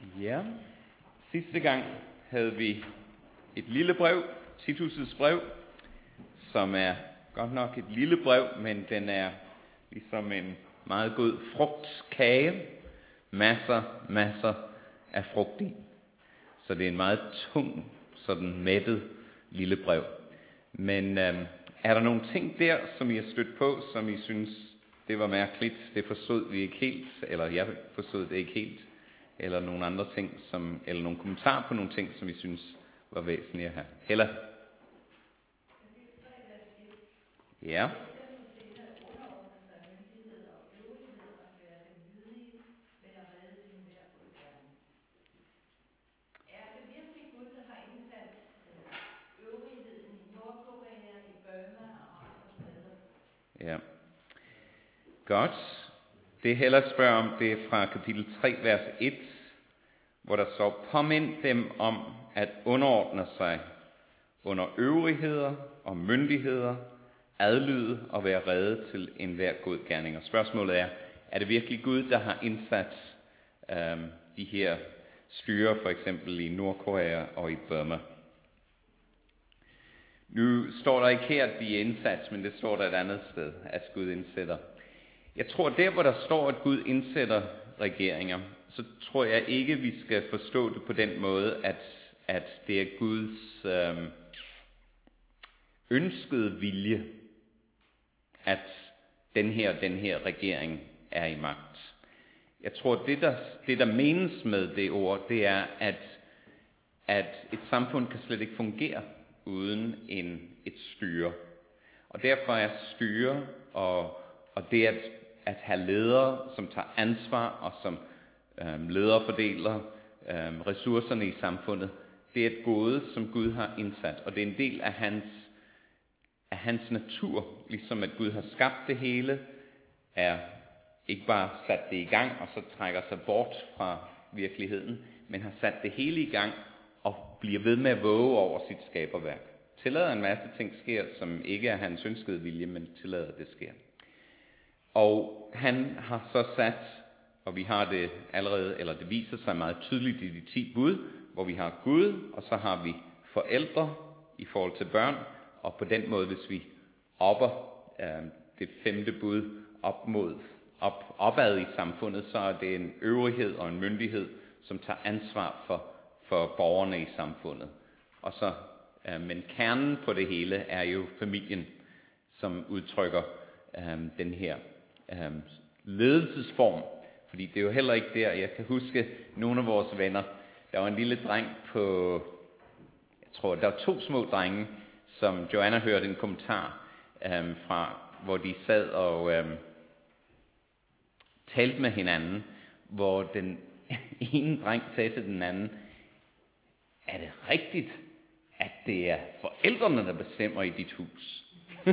Ja, sidste gang havde vi et lille brev, Titus' brev, som er godt nok et lille brev, men den er ligesom en meget god frugtkage. Masser af frugt i. Så det er en meget tung, sådan mættet lille brev. Men er der nogle ting der, som I har stødt på, som I synes, det var mærkeligt, det forstod vi ikke helt, eller jeg forstod det ikke helt, eller nogle andre ting, eller nogle kommentarer på nogle ting, som I synes var væsentlige her? Hella? Ja. Ja. Godt. Det Hella spørger om, det er fra kapitel 3, vers 1, hvor der står: påmind dem om at underordne sig under øvrigheder og myndigheder, adlyde og være rede til enhver god gerning. Og spørgsmålet er det virkelig Gud, der har indsat de her styrer, for eksempel i Nordkorea og i Burma? Nu står der ikke her, at de er indsat, men det står der et andet sted, at Gud indsætter. Jeg tror, der hvor der står, at Gud indsætter regeringer, så tror jeg ikke, vi skal forstå det på den måde, at det er Guds ønskede vilje, at den her regering er i magt. Jeg tror, det der menes med det ord, det er, at et samfund kan slet ikke fungere uden et styre. Og derfor er styre og det at have ledere, som tager ansvar og som leder og fordeler ressourcerne i samfundet, det er et gode, som Gud har indsat. Og det er en del af hans natur, ligesom at Gud har skabt det hele, er ikke bare sat det i gang og så trækker sig bort fra virkeligheden, men har sat det hele i gang og bliver ved med at våge over sit skaberværk. Tillader en masse ting sker, som ikke er hans ønskede vilje, men tillader det sker. Og han har så sat, og vi har det allerede, eller det viser sig meget tydeligt i de 10 bud, hvor vi har Gud, og så har vi forældre i forhold til børn, og på den måde, hvis vi opper det 5. bud opad i samfundet, så er det en øvrighed og en myndighed, som tager ansvar for borgerne i samfundet. Og så, men kernen på det hele er jo familien, som udtrykker den her ledelsesform. Fordi det er jo heller ikke der, jeg kan huske nogle af vores venner, der var en lille dreng på, jeg tror der var 2 små drenge, som Joanna hørte en kommentar fra, hvor de sad og talte med hinanden, hvor den ene dreng sagde til den anden: er det rigtigt, at det er forældrene, der bestemmer i dit hus?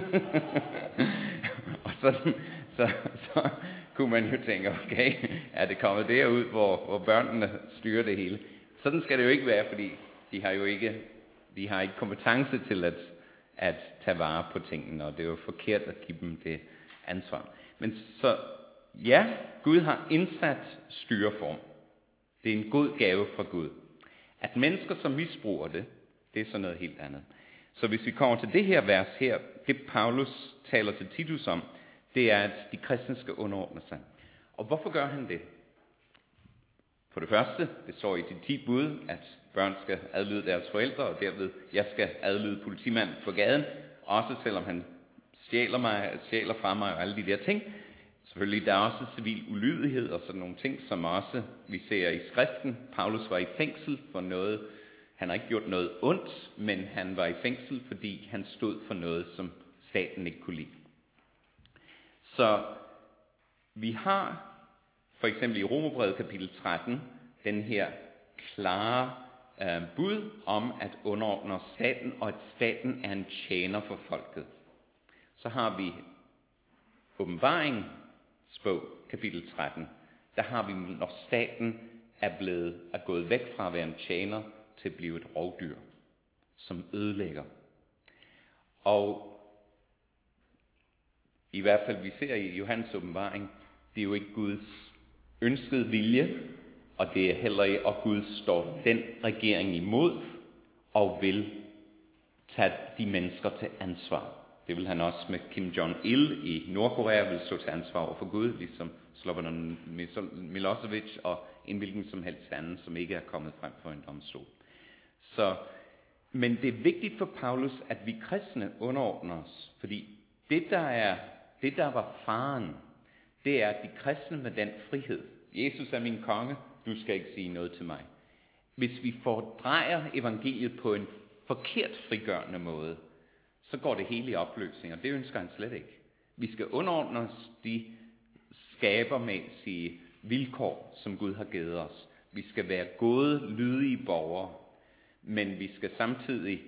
Og så kunne man jo tænke, okay, er det kommet derud, hvor børnene styrer det hele? Sådan skal det jo ikke være, fordi de har ikke kompetence til at tage vare på tingene, og det er jo forkert at give dem det ansvar. Men så, ja, Gud har indsat styreform. Det er en god gave fra Gud. At mennesker, som misbruger det er så noget helt andet. Så hvis vi kommer til det her vers her, det Paulus taler til Titus om, det er, at de kristne skal underordne sig. Og hvorfor gør han det? For det første, det står i de 10 bud, at børn skal adlyde deres forældre, og derved, jeg skal adlyde politimanden på gaden, også selvom han stjæler fra mig og alle de der ting. Selvfølgelig, der er også civil ulydighed og sådan nogle ting, som også vi ser i skriften. Paulus var i fængsel for noget. Han har ikke gjort noget ondt, men han var i fængsel, fordi han stod for noget, som staten ikke kunne lide. Så vi har for eksempel i Romerbrevet kapitel 13 den her klare bud om at underordne staten, og at staten er en tjener for folket. Så har vi Åbenbaringsbog kapitel 13. Der har vi, når staten er gået væk fra at være en tjener til at blive et rovdyr, som ødelægger. Og i hvert fald vi ser i Johannes åbenbaring, det er jo ikke Guds ønskede vilje og det er heller ikke, og Gud står den regering imod, og vil tage de mennesker til ansvar. Det vil han også med Kim Jong-il i Nordkorea, vil stå til ansvar over for Gud, ligesom Slobodan Milosevic og en hvilken som helst anden, som ikke er kommet frem for en domstol. Men det er vigtigt for Paulus, at vi kristne underordner os, fordi det der var faren, det er, at de kristne med den frihed. Jesus er min konge, du skal ikke sige noget til mig. Hvis vi fordrejer evangeliet på en forkert frigørende måde, så går det hele i opløsning, og det ønsker han slet ikke. Vi skal underordne os de skabermæssige vilkår, som Gud har givet os. Vi skal være gode, lydige borgere, men vi skal samtidig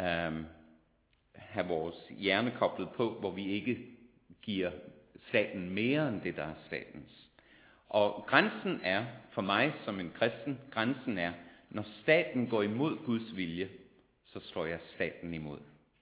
have vores hjerne koblet på, hvor vi ikke giver staten mere end det, der er statens. Og grænsen er, for mig som en kristen, grænsen er, når staten går imod Guds vilje, så slår jeg staten imod.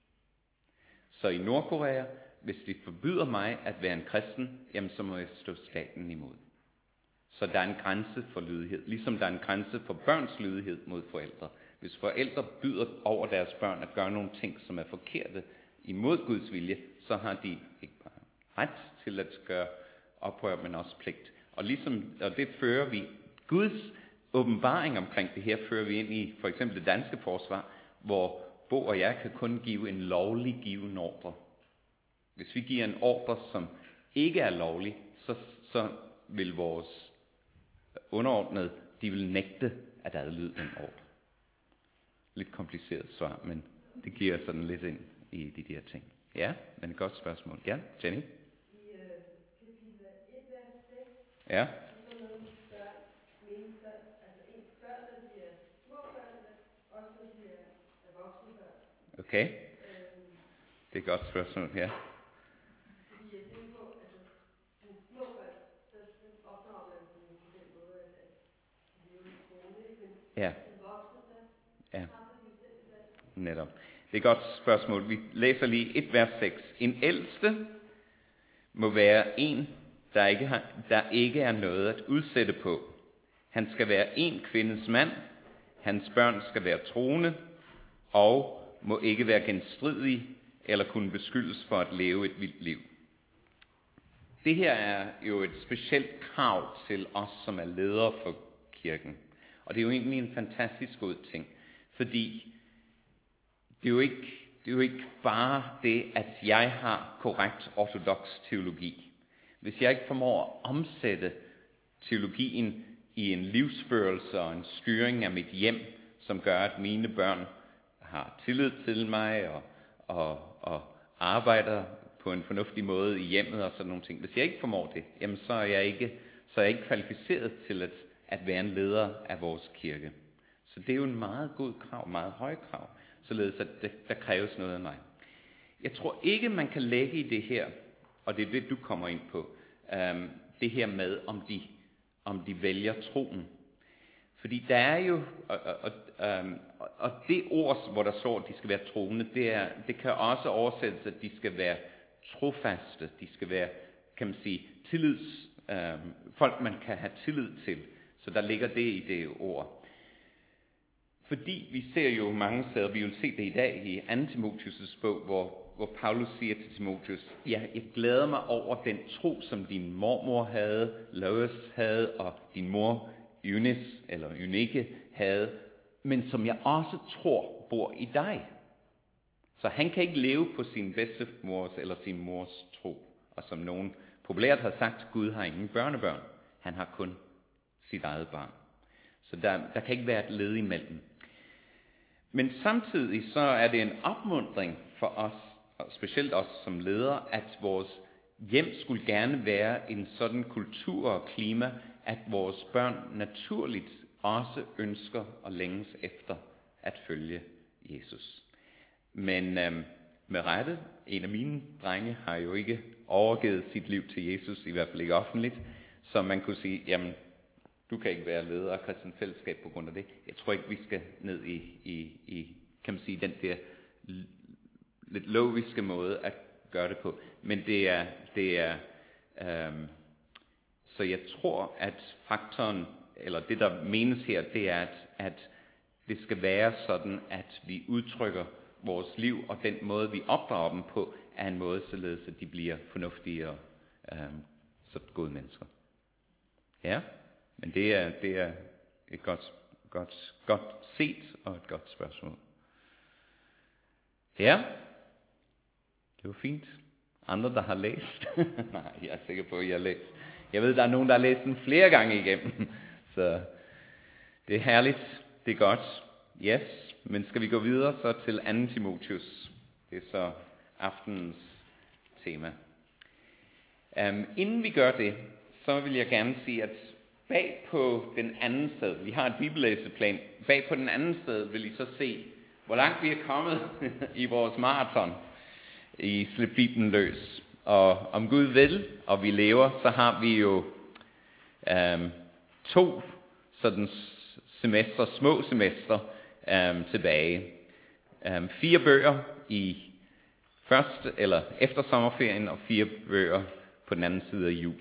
Så i Nordkorea, hvis de forbyder mig at være en kristen, jamen så må jeg stå staten imod. Så der er en grænse for lydighed, ligesom der er en grænse for børns lydighed mod forældre. Hvis forældre byder over deres børn at gøre nogle ting, som er forkerte imod Guds vilje, så har de ikke bare ret til at gøre oprør, men også pligt. Og det fører vi, Guds åbenbaring omkring det her, fører vi ind i for eksempel det danske forsvar, hvor Bo og jeg kan kun give en lovlig given ordre. Hvis vi giver en ordre, som ikke er lovlig, så vil vores underordnede, de vil nægte at adlyde den ordre. Lidt kompliceret svar, men det giver sådan lidt ind i de der ting. Ja, men et godt spørgsmål. Ja, Jenny? I kapitel 1, vers 6, Ja. så noget med børn, mennesker, altså ens børn, når de er små børn, også når de er voksne børn. Okay. Det er et godt spørgsmål, ja. Fordi jeg tænker på, altså, som små børn, der opdrager man dem på den måde, at de lever i skole, ikke? Men Ja. som voksne, Ja. træffer de selv i dag. Netop. Det er et godt spørgsmål. Vi læser lige 1 vers 6. En ældste må være en, der ikke er noget at udsætte på. Han skal være en kvindes mand. Hans børn skal være troende og må ikke være genstridige eller kunne beskyldes for at leve et vildt liv. Det her er jo et specielt krav til os, som er ledere for kirken. Og det er jo egentlig en fantastisk god ting, fordi det er jo ikke bare det, at jeg har korrekt ortodoks teologi. Hvis jeg ikke formår at omsætte teologien i en livsførelse og en styring af mit hjem, som gør, at mine børn har tillid til mig og arbejder på en fornuftig måde i hjemmet og sådan nogle ting. Hvis jeg ikke formår det, jamen så er jeg ikke kvalificeret til at være en leder af vores kirke. Så det er jo en meget god krav, meget høj krav, således at der kræves noget af mig. Jeg tror ikke, man kan lægge i det her, og det er det, du kommer ind på, det her med, om de vælger troen. Fordi der er jo, og det ord, hvor der står, at de skal være troende, det kan også oversættes, at de skal være trofaste. De skal være, kan man sige, folk man kan have tillid til. Så der ligger det i det ord. Fordi vi ser jo mange steder, vi vil se det i dag i 2. Timotheus' bog, hvor Paulus siger til Timotheus, ja, jeg glæder mig over den tro, som din mormor havde, Lois havde, og din mor Eunice, eller Eunike havde, men som jeg også tror bor i dig. Så han kan ikke leve på sin bedstemors eller sin mors tro. Og som nogen populært har sagt, Gud har ingen børnebørn. Han har kun sit eget barn. Så der kan ikke være et led imellem. Men samtidig så er det en opmuntring for os, og specielt os som ledere, at vores hjem skulle gerne være en sådan kultur og klima, at vores børn naturligt også ønsker og længes efter at følge Jesus. Men med rette, en af mine drenge har jo ikke overgivet sit liv til Jesus, i hvert fald ikke offentligt, så man kunne sige, jamen, du kan ikke være leder af Kristen Fællesskab på grund af det. Jeg tror ikke, vi skal ned i kan man sige, den der lidt logiske måde at gøre det på. Men det er så jeg tror, at faktoren eller det der menes her, det er, at det skal være sådan, at vi udtrykker vores liv, og den måde, vi opdrager dem på, er en måde, således at de bliver fornuftige og så gode mennesker. Ja, men det er et godt set og et godt spørgsmål. Ja, det var fint. Andre, der har læst? Nej, jeg er sikker på, at jeg har læst. Jeg ved, der er nogen, der har læst den flere gange igennem. Så det er herligt. Det er godt. Yes, men skal vi gå videre så til 2. Timotheus? Det er så aftenens tema. Inden vi gør det, så vil jeg gerne sige, at bag på den anden sted, vi har et bibellæseplan, bag på den anden sted vil I så se, hvor langt vi er kommet i vores maraton i Slip Bibelen løs. Og om Gud vil, og vi lever, så har vi jo 2 sådan semester, små semester tilbage. 4 bøger i efter sommerferien, og 4 bøger på den anden side af jul.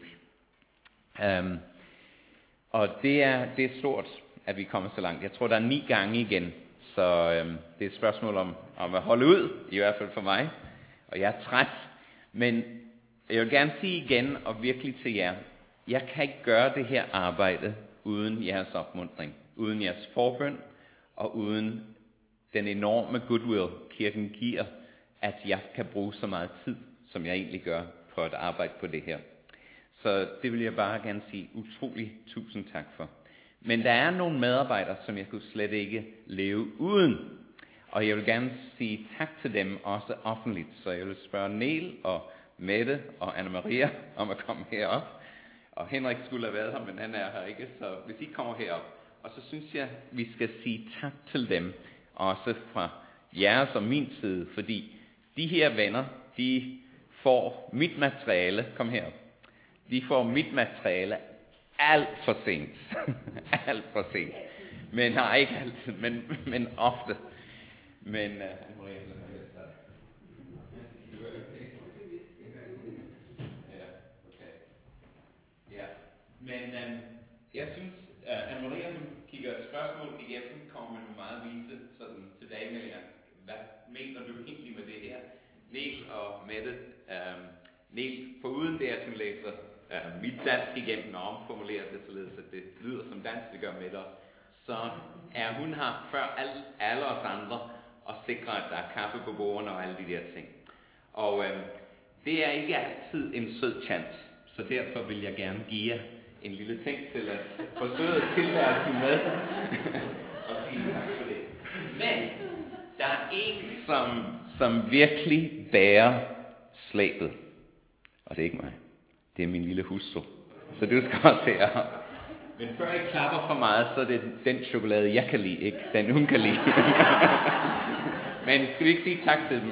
Og det er stort, at vi kommer så langt. Jeg tror, der er 9 gange igen, så det er et spørgsmål om at holde ud, i hvert fald for mig. Og jeg er træt, men jeg vil gerne sige igen, og virkelig til jer, jeg kan ikke gøre det her arbejde uden jeres opmuntring, uden jeres forbøn, og uden den enorme goodwill, kirken giver, at jeg kan bruge så meget tid, som jeg egentlig gør, på at arbejde på det her. Så det vil jeg bare gerne sige utrolig tusind tak for. Men der er nogle medarbejdere, som jeg kunne slet ikke leve uden. Og jeg vil gerne sige tak til dem også offentligt. Så jeg vil spørge Niel og Mette og Anna-Maria om at komme herop. Og Henrik skulle have været her, men han er her ikke. Så hvis I kommer herop. Og så synes jeg, vi skal sige tak til dem, også fra jeres og min side. Fordi de her venner, de får mit materiale. Kom herop. De får mit materiale alt for sent. Alt for sent. Men nej, ikke altid, men ofte. Men jeg synes, Anne-Maria kigger et spørgsmål igennem, kommer med nogle meget vise sådan tilbagemeldinger. Hvad mener du egentlig med det her? Niel og Mette. Niel, foruden det, at hun læser mit dansk igennem og omformulerer det, således at det lyder som dansk, det gør Mette også, så er hun her før alle os andre og sikrer, at der er kaffe på bordene og alle de der ting. Og det er ikke altid en sød chance, så derfor vil jeg gerne give jer en lille ting til at forsøge tilværelsen med og sige tak for det. Men der er en, som virkelig bærer slæbet, og det er ikke mig. Det er min lille hustru. Så du skal også her. Men før I klapper for meget, så er det den chokolade, jeg kan lide, ikke den hun kan lide. Men skal vi ikke sige tak til dem?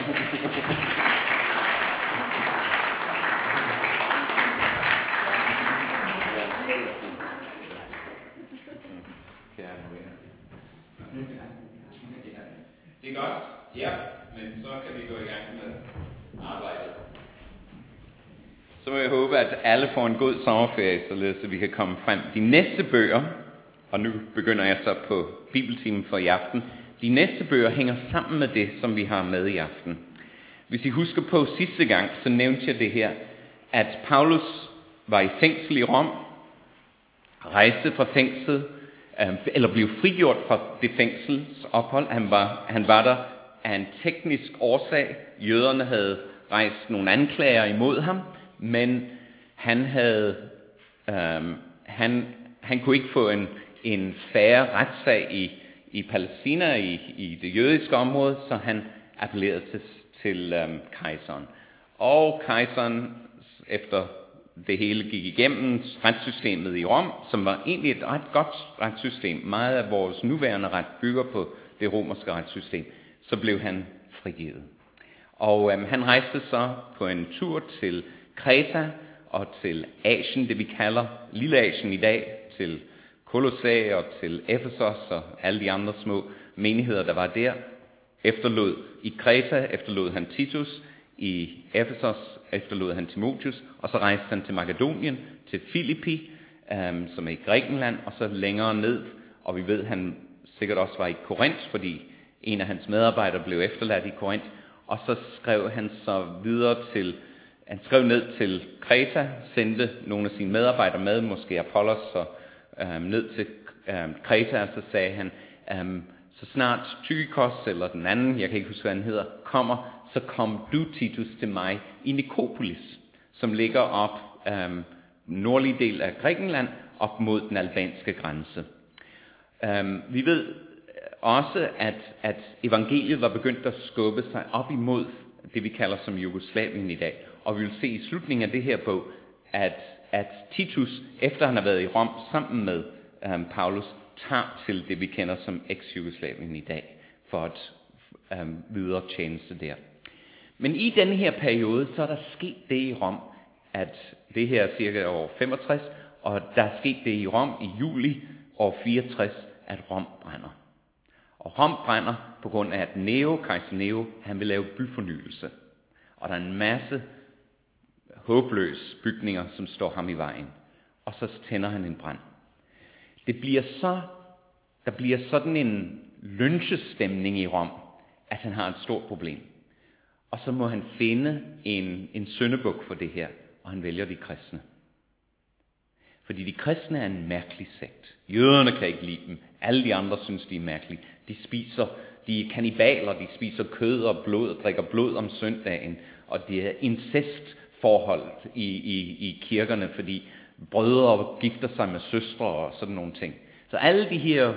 Det er godt. Ja, men så kan vi gå i gang med arbejdet. Så må jeg håbe, at alle får en god sommerferie, således at vi kan komme frem. De næste bøger, og nu begynder jeg så på bibeltimen for i aften. De næste bøger hænger sammen med det, som vi har med i aften. Hvis I husker på sidste gang, så nævnte jeg det her, at Paulus var i fængsel i Rom, rejste fra fængslet, eller blev frigjort fra det fængselsophold. Han var der af en teknisk årsag. Jøderne havde rejst nogle anklager imod ham, men han kunne ikke få en fair retssag i Palæstina, i det jødiske område, så han appellerede til kejseren. Og kejseren, efter det hele gik igennem retssystemet i Rom, som var egentlig et ret godt retssystem. Meget af vores nuværende ret bygger på det romerske retssystem. Så blev han frigivet. Og han rejste så på en tur til Kreta og til Asien, det vi kalder Lille Asien i dag, til Kolossæ og til Efesos og alle de andre små menigheder, der var der. I Kreta efterlod han Titus, i Efesos efterlod han Timotheus, og så rejste han til Makedonien, til Filippi, som er i Grækenland, og så længere ned, og vi ved, han sikkert også var i Korinth, fordi en af hans medarbejdere blev efterladt i Korinth, og så skrev han så videre til, han skrev ned til Kreta, sendte nogle af sine medarbejdere med, måske Apollos, så ned til Kreta, og så sagde han, så snart Tykikos, eller den anden, jeg kan ikke huske, hvad han hedder, kommer, så kom du, Titus, til mig i Nikopolis, som ligger op nordlige del af Grækenland, op mod den albanske grænse. Vi ved også, at evangeliet var begyndt at skubbe sig op imod det, vi kalder som Jugoslavien i dag. Og vi vil se i slutningen af det her bog, at Titus, efter han har været i Rom sammen med Paulus, tager til det, vi kender som eks-Jugoslavien i dag, for at videre tjeneste der. Men i denne her periode, så er der sket det i Rom, at det her er cirka år 65, og der er sket det i Rom i juli år 64, at Rom brænder. Og Rom brænder på grund af, at kejser Nero, han vil lave byfornyelse. Og der er en masse håbløse bygninger, som står ham i vejen. Og så tænder han en brand. Der bliver sådan en lynchestemning i Rom, at han har et stort problem. Og så må han finde en syndebuk for det her, og han vælger de kristne. Fordi de kristne er en mærkelig sekt. Jøderne kan ikke lide dem. Alle de andre synes, de er mærkelige. De er kannibaler, de spiser kød og blod og drikker blod om søndagen. Og det er incestforhold i kirkerne, fordi brødre gifter sig med søstre og sådan nogle ting. Så alle de her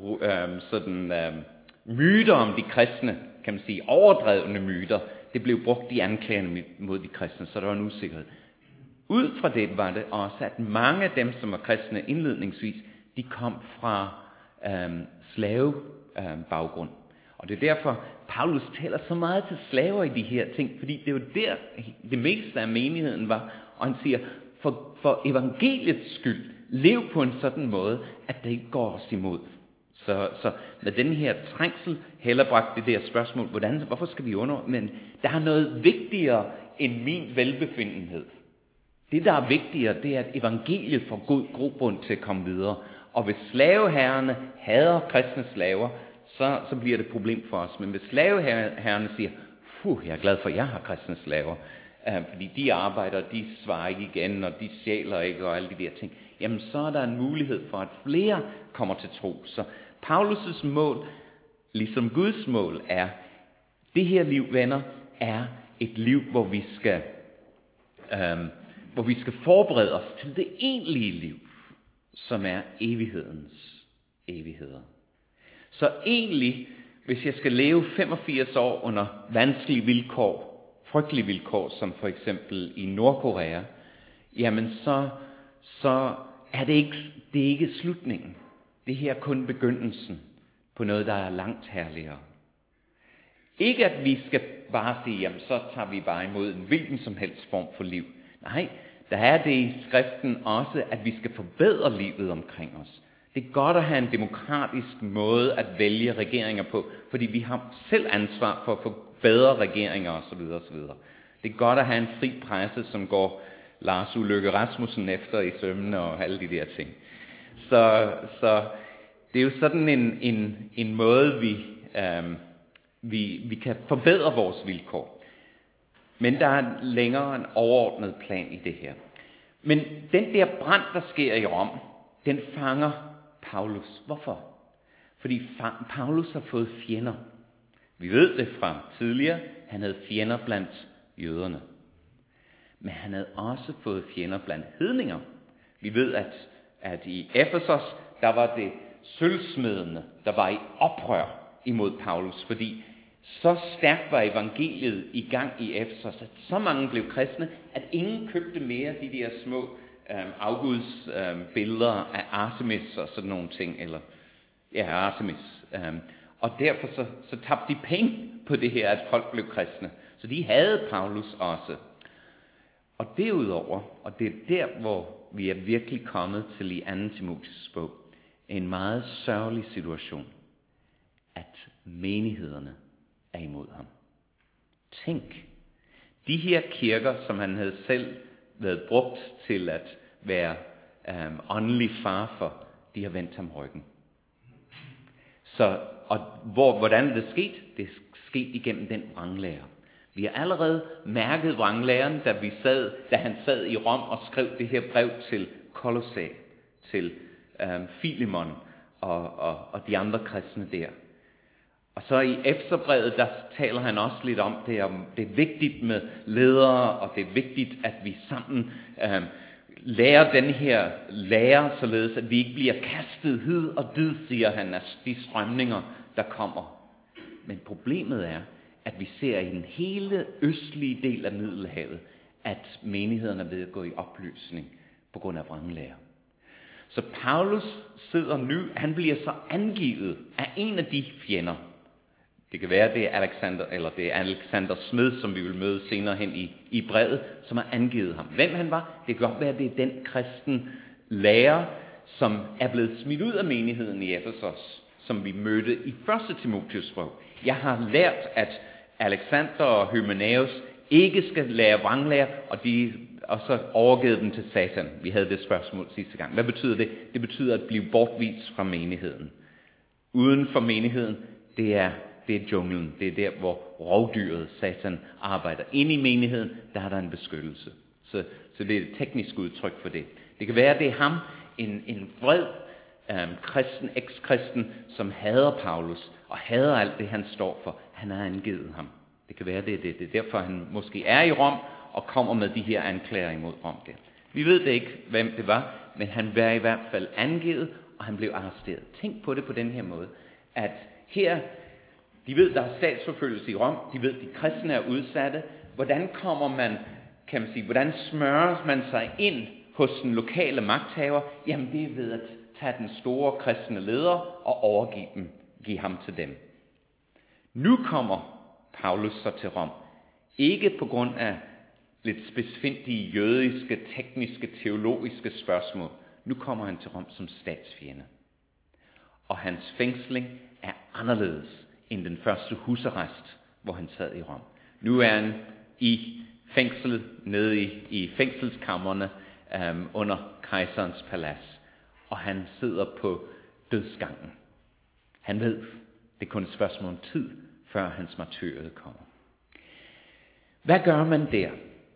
myter om de kristne, kan man sige, overdrevne myter, det blev brugt i anklagerne mod de kristne, så der var en usikkerhed. Ud fra det var det også, at mange af dem, som var kristne indledningsvis, de kom fra slavebaggrund. Og det er derfor, Paulus taler så meget til slaver i de her ting, fordi det er jo der, det meste af menigheden var. Og han siger, for evangeliets skyld, lev på en sådan måde, at det ikke går os imod. Så med den her trængsel, heller bragt det der spørgsmål, hvorfor skal vi men der er noget vigtigere end min velbefindenhed. Det, der er vigtigere, det er, at evangeliet får god grobund til at komme videre. Og hvis slaveherrerne hader kristne slaver, så bliver det et problem for os. Men hvis slaveherrerne siger, jeg er glad for, at jeg har kristne slaver, fordi de arbejder, de svarer ikke igen, og de stjæler ikke, og alle de der ting, jamen så er der en mulighed for, at flere kommer til tro. Så Paulus' mål, ligesom Guds mål, er, det her liv, venner, er et liv, hvor vi skal forberede os til det egentlige liv, som er evighedens evigheder. Så egentlig, hvis jeg skal leve 85 år under vanskelige vilkår, frygtelige vilkår, som for eksempel i Nordkorea, jamen så er det ikke slutningen. Det her er kun begyndelsen på noget, der er langt herligere. Ikke at vi skal bare sige, jamen så tager vi bare imod en hvilken som helst form for liv. Nej, der er det i skriften også, at vi skal forbedre livet omkring os. Det er godt at have en demokratisk måde at vælge regeringer på, fordi vi har selv ansvar for at få bedre regeringer osv. osv. Det er godt at have en fri presse, som går Lars Uløkke Rasmussen efter i sømmene og alle de der ting. Så det er jo sådan en måde, vi kan forbedre vores vilkår. Men der er længere en overordnet plan i det her. Men den der brand, der sker i Rom, den fanger Paulus. Hvorfor? Fordi Paulus har fået fjender. Vi ved det fra tidligere, han havde fjender blandt jøderne. Men han havde også fået fjender blandt hedninger. Vi ved, at i Efesos, der var det sølvsmedene, der var i oprør imod Paulus, fordi så stærkt var evangeliet i gang i Efesos, at så mange blev kristne, at ingen købte mere de der små afguds billeder af Artemis og sådan nogle ting, eller Artemis. Og derfor så tabte de penge på det her, at folk blev kristne. Så de havde Paulus også. Og derudover, og det er der, hvor vi er virkelig kommet til i 2. Timotheus bog, en meget sørgelig situation, at menighederne er imod ham. Tænk, de her kirker, som han havde selv været brugt til at være åndelig far for, de har vendt ham ryggen. Så, og hvordan er det sket? Det er sket igennem den vranglære. Vi har allerede mærket vranglæren, da han sad i Rom og skrev det her brev til Kolossæ, til Filemon og de andre kristne der. Og så i Efeserbrevet, der taler han også lidt om det er vigtigt med ledere, og det er vigtigt, at vi sammen lærer den her lære, således at vi ikke bliver kastet hid og did, siger han, af de strømninger, der kommer. Men problemet er, at vi ser i den hele østlige del af Middelhavet, at menighederne er ved at gå i opløsning på grund af vranglære. Så Paulus sidder nu, han bliver så angivet af en af de fjender. Det kan være, det er Alexander, eller det er Alexander Smith, som vi vil møde senere hen i brevet, som har angivet ham. Hvem han var, det kan godt være, det er den kristen lærer, som er blevet smidt ud af menigheden i Efesos, som vi mødte i 1. Timotheus brev. Jeg har lært, at Alexander og Hymenæus ikke skal lære vranglære, og så overgivet dem til Satan. Vi havde det spørgsmål sidste gang. Hvad betyder det? Det betyder at blive bortvist fra menigheden. Uden for menigheden, det er junglen. Det er der, hvor rovdyret, Satan, arbejder. Inde i menigheden, der er der en beskyttelse. Så det er et teknisk udtryk for det. Det kan være, det er ham, en vred kristen, eks-kristen, som hader Paulus, og hader alt det, han står for. Han har angivet ham. Det kan være, det er det. Det er derfor, han måske er i Rom, og kommer med de her anklager imod Rom der. Vi ved det ikke, hvem det var, men han var i hvert fald angivet, og han blev arresteret. Tænk på det på den her måde, at her, de ved, der er statsforfølgelse i Rom, de ved, de kristne er udsatte. Hvordan kommer man, kan man sige, hvordan smører man sig ind hos den lokale magthaver? Jamen det er ved at tage den store kristne leder og give ham til dem. Nu kommer Paulus så til Rom. Ikke på grund af lidt spidsfindige jødiske, tekniske, teologiske spørgsmål. Nu kommer han til Rom som statsfjende. Og hans fængsling er anderledes end den første husarrest, hvor han sad i Rom. Nu er han i fængsel, nede i fængselskammerne under kejserens palads. Og han sidder på dødsgangen. Han ved, det er kun et spørgsmål om tid, før hans martyriet kommer. Hvad gør man der?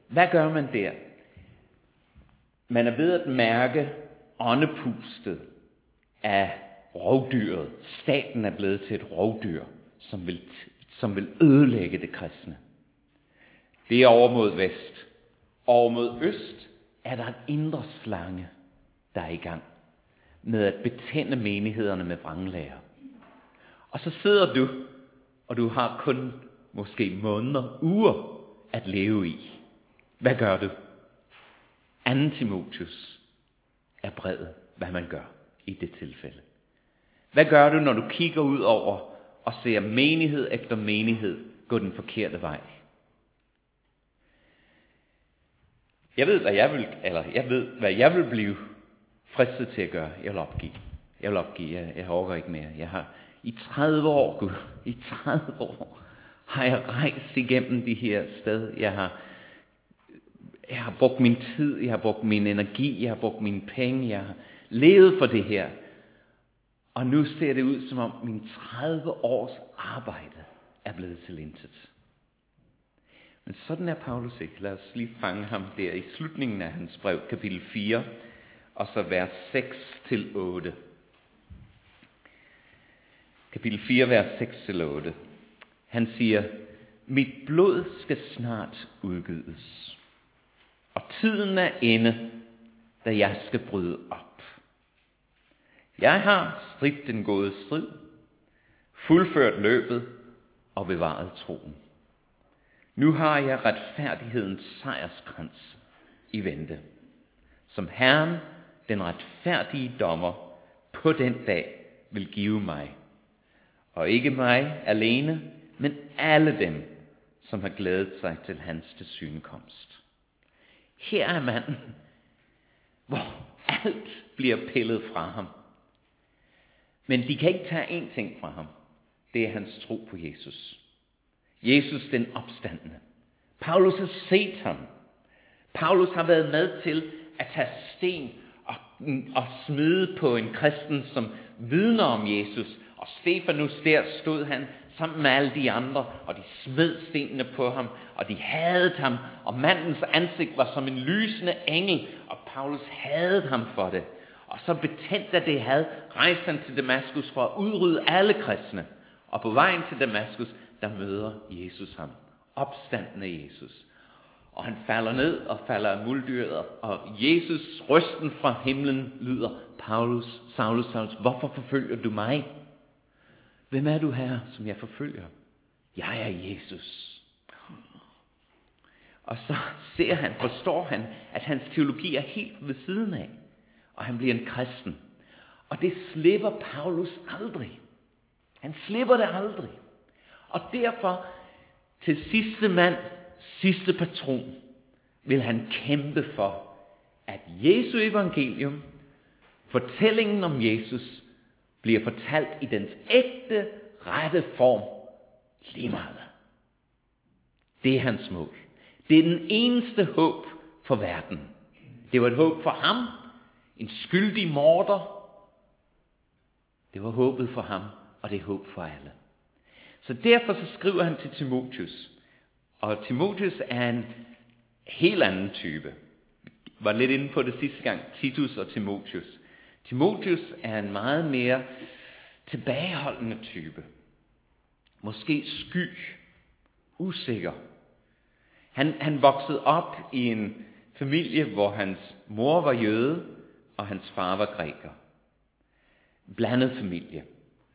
Man er ved at mærke åndepustet af rovdyret. Staten er blevet til et rovdyr, som vil ødelægge det kristne. Det er over mod vest. Over mod øst er der en indre slange, der er i gang med at betænde menighederne med vranglære. Og så sidder du, og du har kun måske måneder, uger at leve i. Hvad gør du? 2. Timotheus er brevet, hvad man gør i det tilfælde. Hvad gør du, når du kigger ud over og ser menighed efter menighed gå den forkerte vej? Jeg ved, hvad jeg vil blive fristet til at gøre. Jeg vil opgive. Jeg orker ikke mere. Jeg har i 30 år har jeg rejst igennem de her steder. Jeg har brugt min tid, jeg har brugt min energi, jeg har brugt mine penge, jeg har levet for det her. Og nu ser det ud, som om min 30 års arbejde er blevet til intet. Men sådan er Paulus ikke. Lad os lige fange ham der i slutningen af hans brev, kapitel 4, og så vers 6-8. Kapitel 4, vers 6-8. Han siger, mit blod skal snart udgydes, og tiden er inde, da jeg skal bryde op. Jeg har stridt den gode strid, fuldført løbet og bevaret troen. Nu har jeg retfærdighedens sejrskrans i vente, som Herren, den retfærdige dommer, på den dag vil give mig. Og ikke mig alene, men alle dem, som har glædet sig til hans tilsynekomst. Her er manden, hvor alt bliver pillet fra ham. Men de kan ikke tage én ting fra ham. Det er hans tro på Jesus. Jesus den opstandne. Paulus har set ham. Paulus har været med til at tage sten og at smide på en kristen, som vidner om Jesus. Og Stefanus, der stod han sammen med alle de andre, og de smed stenene på ham, og de hadede ham, og mandens ansigt var som en lysende engel, og Paulus hadede ham for det. Og så betændt af det had, rejste han til Damaskus for at udrydde alle kristne. Og på vejen til Damaskus, der møder Jesus ham. Opstanden af Jesus. Og han falder ned og falder af muldyret, og Jesus røsten fra himlen lyder: Paulus, Saulus, Saulus, hvorfor forfølger du mig? Hvem er du, Herre, som jeg forfølger? Jeg er Jesus. Og så forstår han, at hans teologi er helt ved siden af, og han bliver en kristen. Og det slipper Paulus aldrig. Han slipper det aldrig. Og derfor, til sidste mand, sidste patron, vil han kæmpe for, at Jesu evangelium, fortællingen om Jesus, bliver fortalt i dens ægte, rette form lige meget. Det er hans mål. Det er den eneste håb for verden. Det var et håb for ham, en skyldig morder. Det var håbet for ham, og det er håb for alle. Så derfor så skriver han til Timotheus. Og Timotheus er en helt anden type. Jeg var lidt inde på det sidste gang, Titus og Timotheus. Timotheus er en meget mere tilbageholdende type. Måske sky, usikker. Han voksede op i en familie, hvor hans mor var jøde, og hans far var græker. Blandet familie.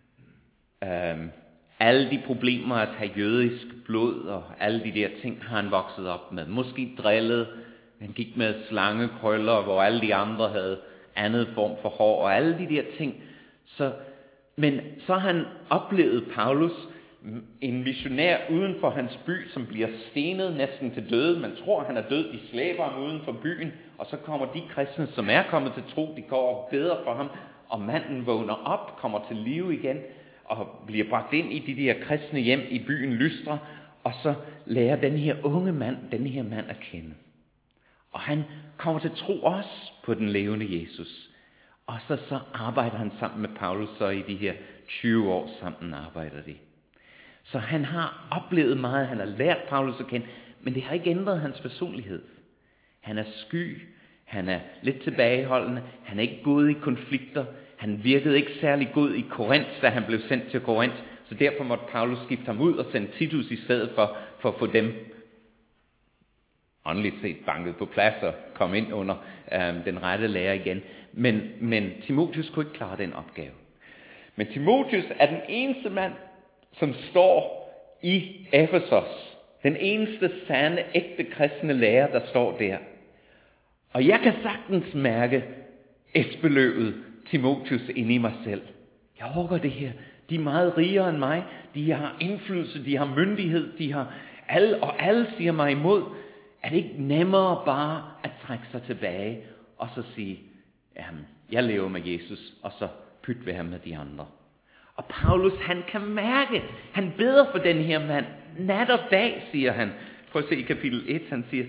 Alle de problemer at have jødisk blod, og alle de der ting, har han vokset op med. Måske drillet. Han gik med slangekrøller, hvor alle de andre havde andet form for hår, og alle de der ting. Men så har han oplevet Paulus, en missionær uden for hans by, som bliver stenet næsten til døde. Man tror, han er død. De slæber ham uden for byen, og så kommer de kristne, som er kommet til tro, de går og beder for ham, og manden vågner op, kommer til live igen, og bliver bragt ind i de der kristne hjem i byen Lystra, og så lærer den her unge mand at kende. Og han kommer til tro også på den levende Jesus. Og så arbejder han sammen med Paulus, så i de her 20 år sammen arbejder de. Så han har oplevet meget, han har lært Paulus at kende, men det har ikke ændret hans personlighed. Han er sky, han er lidt tilbageholdende, han er ikke god i konflikter, han virkede ikke særlig god i Korinth, da han blev sendt til Korinth, så derfor måtte Paulus skifte ham ud og sende Titus i stedet for at få dem åndeligt set banket på plads og komme ind under den rette lære igen. Men Timotheus kunne ikke klare den opgave. Men Timotheus er den eneste mand, som står i Efesos. Den eneste sande, ægte kristne lærer, der står der. Og jeg kan sagtens mærke Esbeløvet Timotheus inde i mig selv. Jeg overgår det her. De er meget rigere end mig. De har indflydelse, de har myndighed, de har alle siger mig imod. Er det ikke nemmere bare at trække sig tilbage og så sige, jamen, jeg lever med Jesus, og så pyt ved ham med de andre. Og Paulus, han kan mærke, han beder for den her mand. Nat og dag, siger han. Prøv at se i kapitel 1, han siger,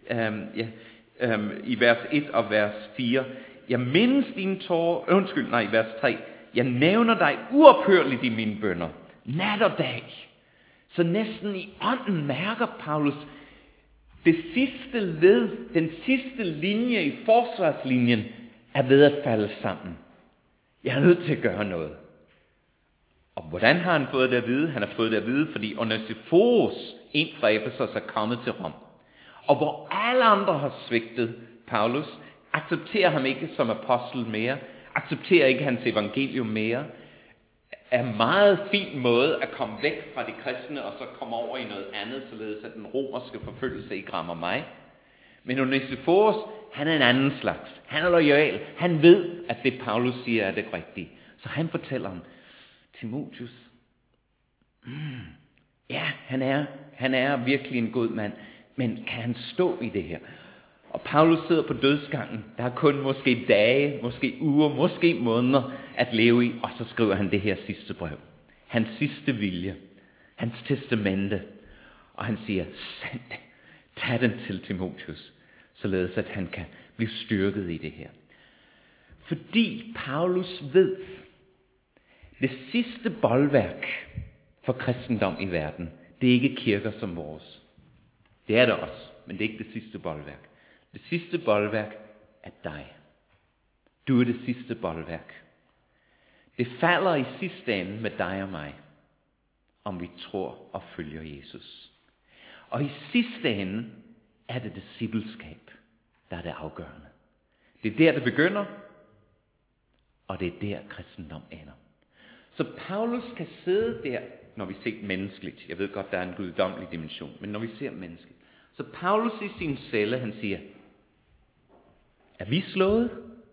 i vers 1 og vers 4, jeg mindes dine tårer, i vers 3, jeg nævner dig uophørligt i mine bønner. Nat og dag. Så næsten i ånden mærker Paulus, det sidste led, den sidste linje i forsvarslinjen, er ved at falde sammen. Jeg er nødt til at gøre noget. Og hvordan har han fået det at vide? Han har fået det at vide, fordi Onesiphorus, en fra Efesos, er kommet til Rom. Og hvor alle andre har svigtet Paulus, accepterer ham ikke som apostel mere, accepterer ikke hans evangelium mere, er en meget fin måde at komme væk fra de kristne, og så komme over i noget andet, således at den romerske forfølgelse ikke rammer mig. Men Onesiphorus, han er en anden slags. Han er loyal. Han ved, at det Paulus siger er det rigtige. Så han fortæller ham, Timotheus, ja, han er virkelig en god mand, men kan han stå i det her? Og Paulus sidder på dødsgangen. Der er kun måske dage, måske uger, måske måneder at leve i, og så skriver han det her sidste brev. Hans sidste vilje, hans testamente, og han siger, send det, tag den til Timotheus, således at han kan blive styrket i det her. Fordi Paulus ved, det sidste bolværk for kristendom i verden, det er ikke kirker som vores. Det er det også, men det er ikke det sidste bolværk. Det sidste bolværk er dig. Du er det sidste bolværk. Det falder i sidste ende med dig og mig, om vi tror og følger Jesus. Og i sidste ende er det discipleskab, der er det afgørende. Det er der, det begynder, og det er der, kristendom ender. Så Paulus kan sidde der, når vi ser menneskeligt. Jeg ved godt, der er en guddommelig dimension, men når vi ser menneskeligt. Så Paulus i sin celle, han siger, er vi slået?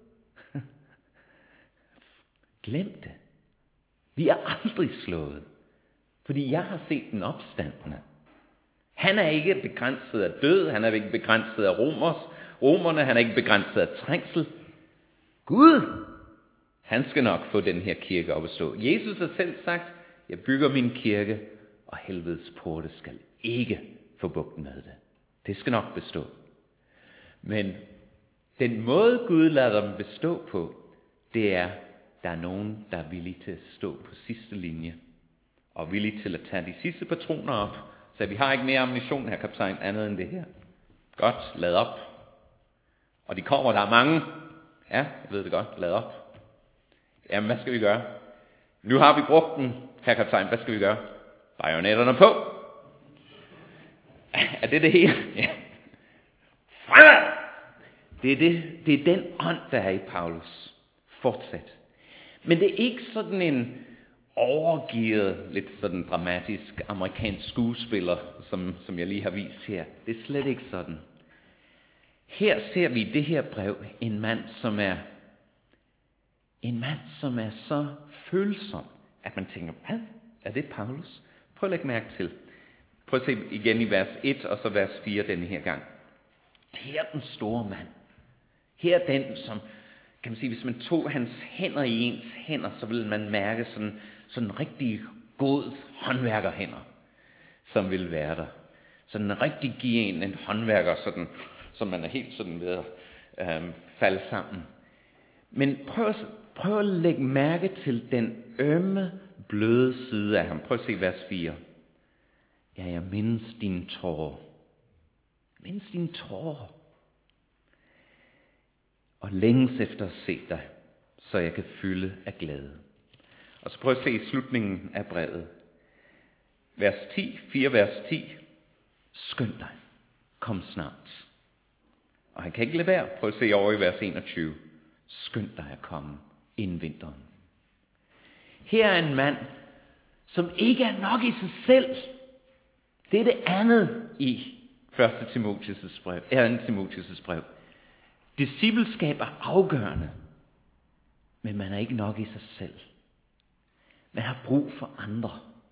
Glem det. Vi er aldrig slået. Fordi jeg har set den opstandne. Han er ikke begrænset af død, han er ikke begrænset af romerne, han er ikke begrænset af trængsel. Gud, han skal nok få den her kirke op at stå. Jesus har selv sagt, jeg bygger min kirke, og helvedes porte skal ikke få bugt med det. Det skal nok bestå. Men den måde Gud lader dem bestå på, det er, der er nogen, der er villige til at stå på sidste linje, og villige til at tage de sidste patroner op. Så vi har ikke mere ammunition her, kaptajn, andet end det her. Godt, lad op. Og de kommer, der er mange. Ja, jeg ved det godt, lad op. Jamen, hvad skal vi gøre? Nu har vi brugt den, her kaptajn, hvad skal vi gøre? Bajonetterne på. Er det hele? Ja. Fremad! Det er den ånd, der er i Paulus. Fortsæt. Men det er ikke sådan en overgivet, lidt sådan dramatisk amerikansk skuespiller, som jeg lige har vist her. Det er slet ikke sådan. Her ser vi i det her brev en mand, som er så følsom, at man tænker, hvad? Er det Paulus? Prøv at lægge mærke til. Prøv at se igen i vers 1 og så vers 4 denne her gang. Her er den store mand. Her er den, som, kan man sige, hvis man tog hans hænder i ens hænder, så ville man mærke sådan rigtig god håndværkerhænder, som vil være der. Sådan rigtig give en håndværker, sådan, som man er helt sådan ved at falde sammen. Men prøv at lægge mærke til den ømme, bløde side af ham. Prøv at se vers 4. Ja, jeg mindes dine tårer. Mindes dine tårer. Og længes efter at se dig, så jeg kan fylde af glæde. Og så prøv at se i slutningen af brevet. Vers 10, 4 vers 10. Skynd dig, kom snart. Og han kan ikke lade være. Prøv at se over i vers 21. Skynd dig at komme inden vinteren. Her er en mand, som ikke er nok i sig selv. Det er det andet i 1. Timotheus' brev. Discipleskab er afgørende, men man er ikke nok i sig selv. Man har brug for andre.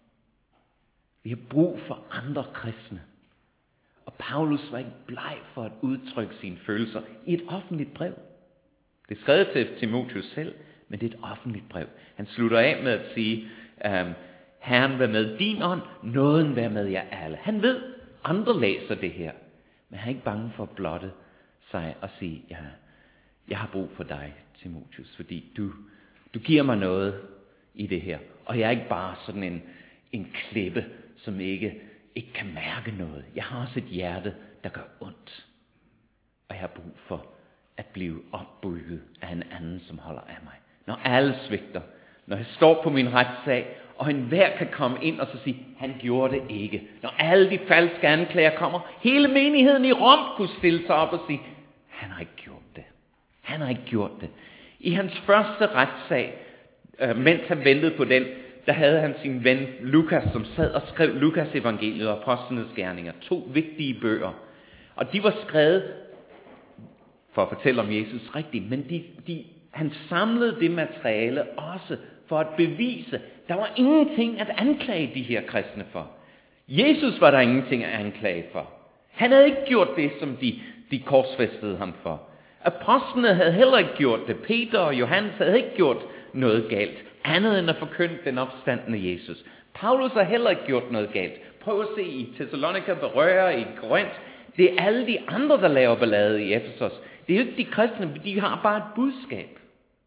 Vi har brug for andre kristne. Og Paulus var ikke bleg for at udtrykke sine følelser i et offentligt brev. Det er skrevet til Timotheus selv, men det er et offentligt brev. Han slutter af med at sige, Herren vær med din ånd, nåden vær med jer alle. Han ved, andre læser det her, men han er ikke bange for at blotte sig og sige, jeg har brug for dig, Timotheus, fordi du giver mig noget i det her. Og jeg er ikke bare sådan en klippe, som ikke kan mærke noget. Jeg har også et hjerte, der gør ondt. Og jeg har brug for at blive opbygget af en anden, som holder af mig. Når alle svigter, når jeg står på min retssag, og enhver kan komme ind og så sige, han gjorde det ikke. Når alle de falske anklager kommer, hele menigheden i Rom kunne stille sig op og sige, han har ikke gjort det. Han har ikke gjort det. I hans første retssag, mens han ventede på den, der havde han sin ven Lukas, som sad og skrev Lukas evangeliet og apostlenes gerninger. 2 vigtige bøger. Og de var skrevet for at fortælle om Jesus rigtigt, men han samlede det materiale også for at bevise, der var ingenting at anklage de her kristne for. Jesus var der ingenting at anklage for. Han havde ikke gjort det, som de korsfæstede ham for. Apostlene havde heller ikke gjort det. Peter og Johannes havde ikke gjort noget galt, andet end at forkynde den opstandne Jesus. Paulus har heller ikke gjort noget galt. Prøv at se i Thessalonika, Berøa, i Korinth. Det er alle de andre, der laver ballade i Efesos. Det er jo ikke de kristne, de har bare et budskab.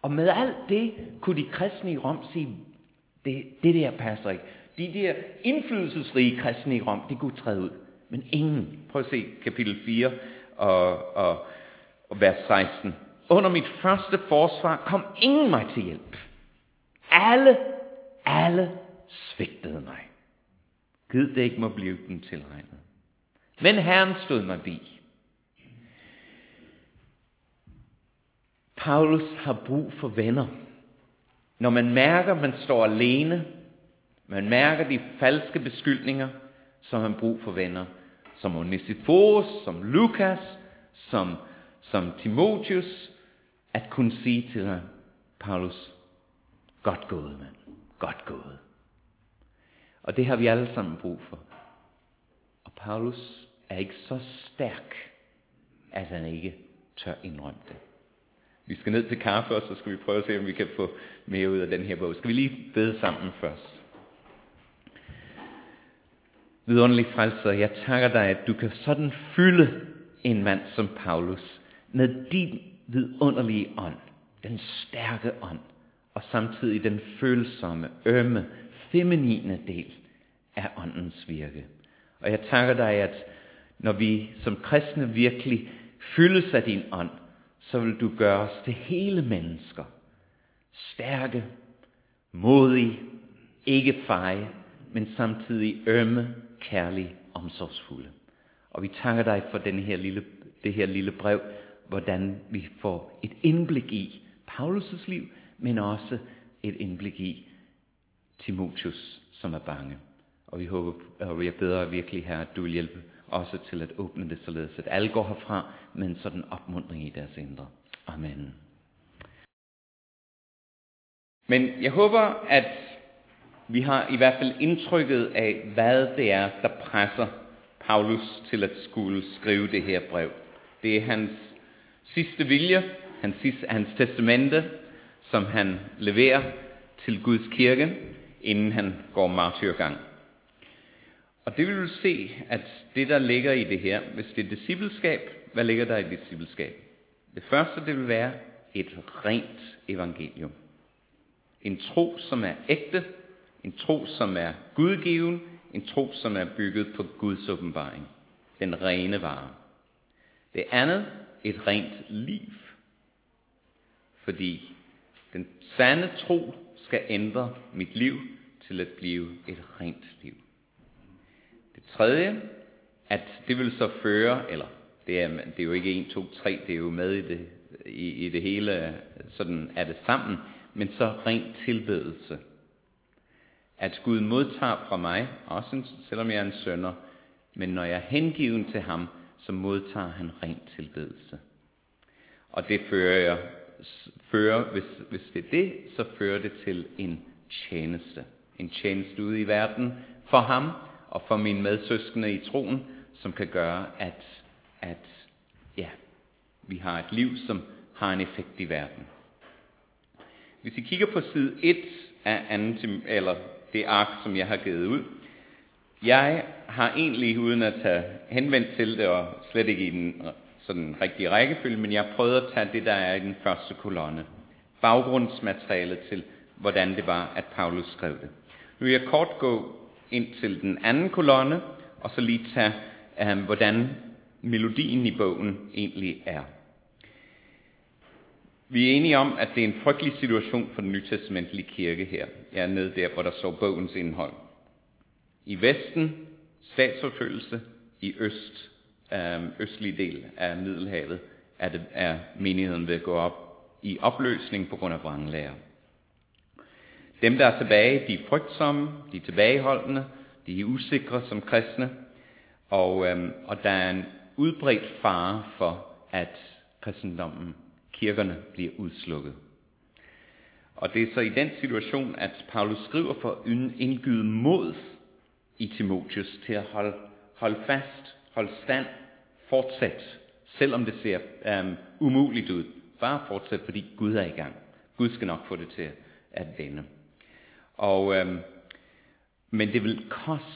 Og med alt det kunne de kristne i Rom sige, det der passer ikke. De der indflydelsesrige kristne i Rom, de kunne træde ud. Men ingen. Prøv at se kapitel 4 og vers 16. Under mit første forsvar kom ingen mig til hjælp. Alle svigtede mig. Gid det ikke må blive dem tilregnet. Men Herren stod mig bi. Paulus har brug for venner. Når man mærker, at man står alene, man mærker de falske beskyldninger, så har man brug for venner. Som Onesiphorus, som Lukas, som Timotheus, at kunne sige til dig, Paulus, godt gået, mand. Godt gået. Og det har vi alle sammen brug for. Og Paulus er ikke så stærk, at han ikke tør indrømme det. Vi skal ned til kaffe, og så skal vi prøve at se, om vi kan få mere ud af den her bog. Skal vi lige bede sammen først? Vidunderlig frelser, jeg takker dig, at du kan sådan fylde en mand som Paulus med din vidunderlige ånd, den stærke ånd, og samtidig den følsomme, ømme, feminine del af åndens virke. Og jeg takker dig, at når vi som kristne virkelig fyldes af din ånd, så vil du gøre os til hele mennesker. Stærke, modige, ikke feje, men samtidig ømme, kærlige, omsorgsfulde. Og vi takker dig for det her lille brev, hvordan vi får et indblik i Paulus' liv, men også et indblik i Timotheus, som er bange. Og vi håber, og jeg beder virkelig her, at du vil hjælpe også til at åbne det, således at alle går herfra med en sådan opmuntring i deres indre. Amen. Men jeg håber, at vi har i hvert fald indtrykket af, hvad det er, der presser Paulus til at skulle skrive det her brev. Det er hans sidste vilje, hans testamente, som han leverer til Guds kirke, inden han går martyrgang. Og det vil du se, at det der ligger i det her, hvis det er discipleskab, hvad ligger der i discipleskab? Det første, det vil være et rent evangelium. En tro, som er ægte, en tro, som er gudgiven, en tro, som er bygget på Guds åbenbaring. Den rene vare. Det andet, et rent liv. Fordi den sande tro skal ændre mit liv til at blive et rent liv. Det tredje, at det vil så føre, eller det er jo ikke 1, 2, 3, det er jo med i det hele, sådan er det sammen, men så ren tilbedelse. At Gud modtager fra mig, også selvom jeg er en synder, men når jeg er hengiven til ham, så modtager han ren tilbedelse. Og det hvis det er det, så fører det til en tjeneste. En tjeneste ude i verden for ham og for mine medsøskende i troen, som kan gøre, at vi har et liv, som har en effekt i verden. Hvis I kigger på side 1 af eller det ark, som jeg har givet ud. Jeg har egentlig, uden at tage henvendt til det, og slet ikke i den sådan rigtige rækkefølge, men jeg har prøvet at tage det, der er i den første kolonne. Baggrundsmaterialet til, hvordan det var, at Paulus skrev det. Nu vil jeg kort gå ind til den anden kolonne, og så lige tage, hvordan melodien i bogen egentlig er. Vi er enige om, at det er en frygtelig situation for den nytestamentlige kirke her. Jeg er nede der, hvor der står bogens indhold. I Vesten, statsforfølgelse. I østlige del af Middelhavet, er menigheden ved at gå op i opløsning på grund af vranglære. Dem, der er tilbage, de er frygtsomme, de er tilbageholdende, de er usikre som kristne, og der er en udbredt fare for, at kristendommen, kirkerne, bliver udslukket. Og det er så i den situation, at Paulus skriver for at indgyde mod i Timotheus til at holde fast, holde stand, fortsæt, selvom det ser umuligt ud. Bare fortsæt, fordi Gud er i gang. Gud skal nok få det til at vende. Men det vil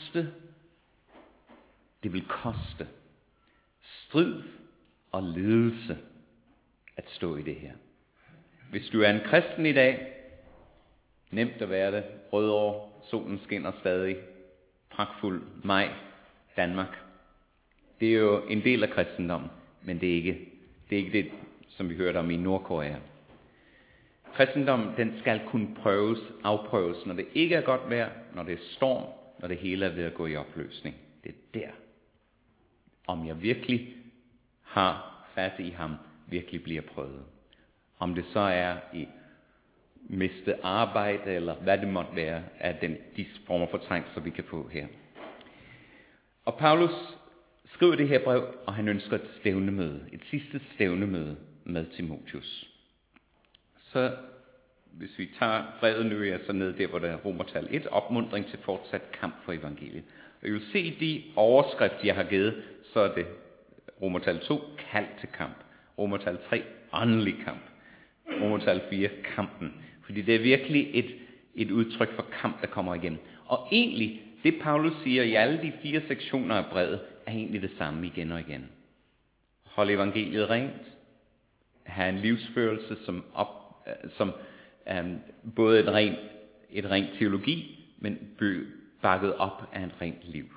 koste strid og lidelse at stå i det her. Hvis du er en kristen i dag, nemt at være det. Rødovre, solen skinner stadig. Pragtfuld maj, Danmark. Det er jo en del af kristendommen, men det er ikke det, som vi hørte om i Nordkorea. Kristendommen, den skal kunne afprøves, når det ikke er godt vejr, når det er storm, når det hele er ved at gå i opløsning. Det er der, om jeg virkelig har fat i ham, virkelig bliver prøvet. Om det så er i miste arbejde, eller hvad det måtte være, af de former for trængsler, vi kan få her. Og Paulus skriver det her brev, og han ønsker et stævnemøde, et sidste stævnemøde med Timotheus. Så hvis vi tager brevet nu, er så ned der, hvor der er Romertal 1, opmuntring til fortsat kamp for evangeliet. Og I vil se de overskrifter, jeg har givet, så er det Romertal 2, kald til kamp. Romertal 3, åndelig kamp. Romertal 4, kampen. Fordi det er virkelig et udtryk for kamp, der kommer igen. Og egentlig, det Paulus siger i alle de 4 sektioner af brevet, er egentlig det samme igen og igen. Hold evangeliet rent. Have en livsførelse, som både et rent teologi, men bakket op af et rent liv.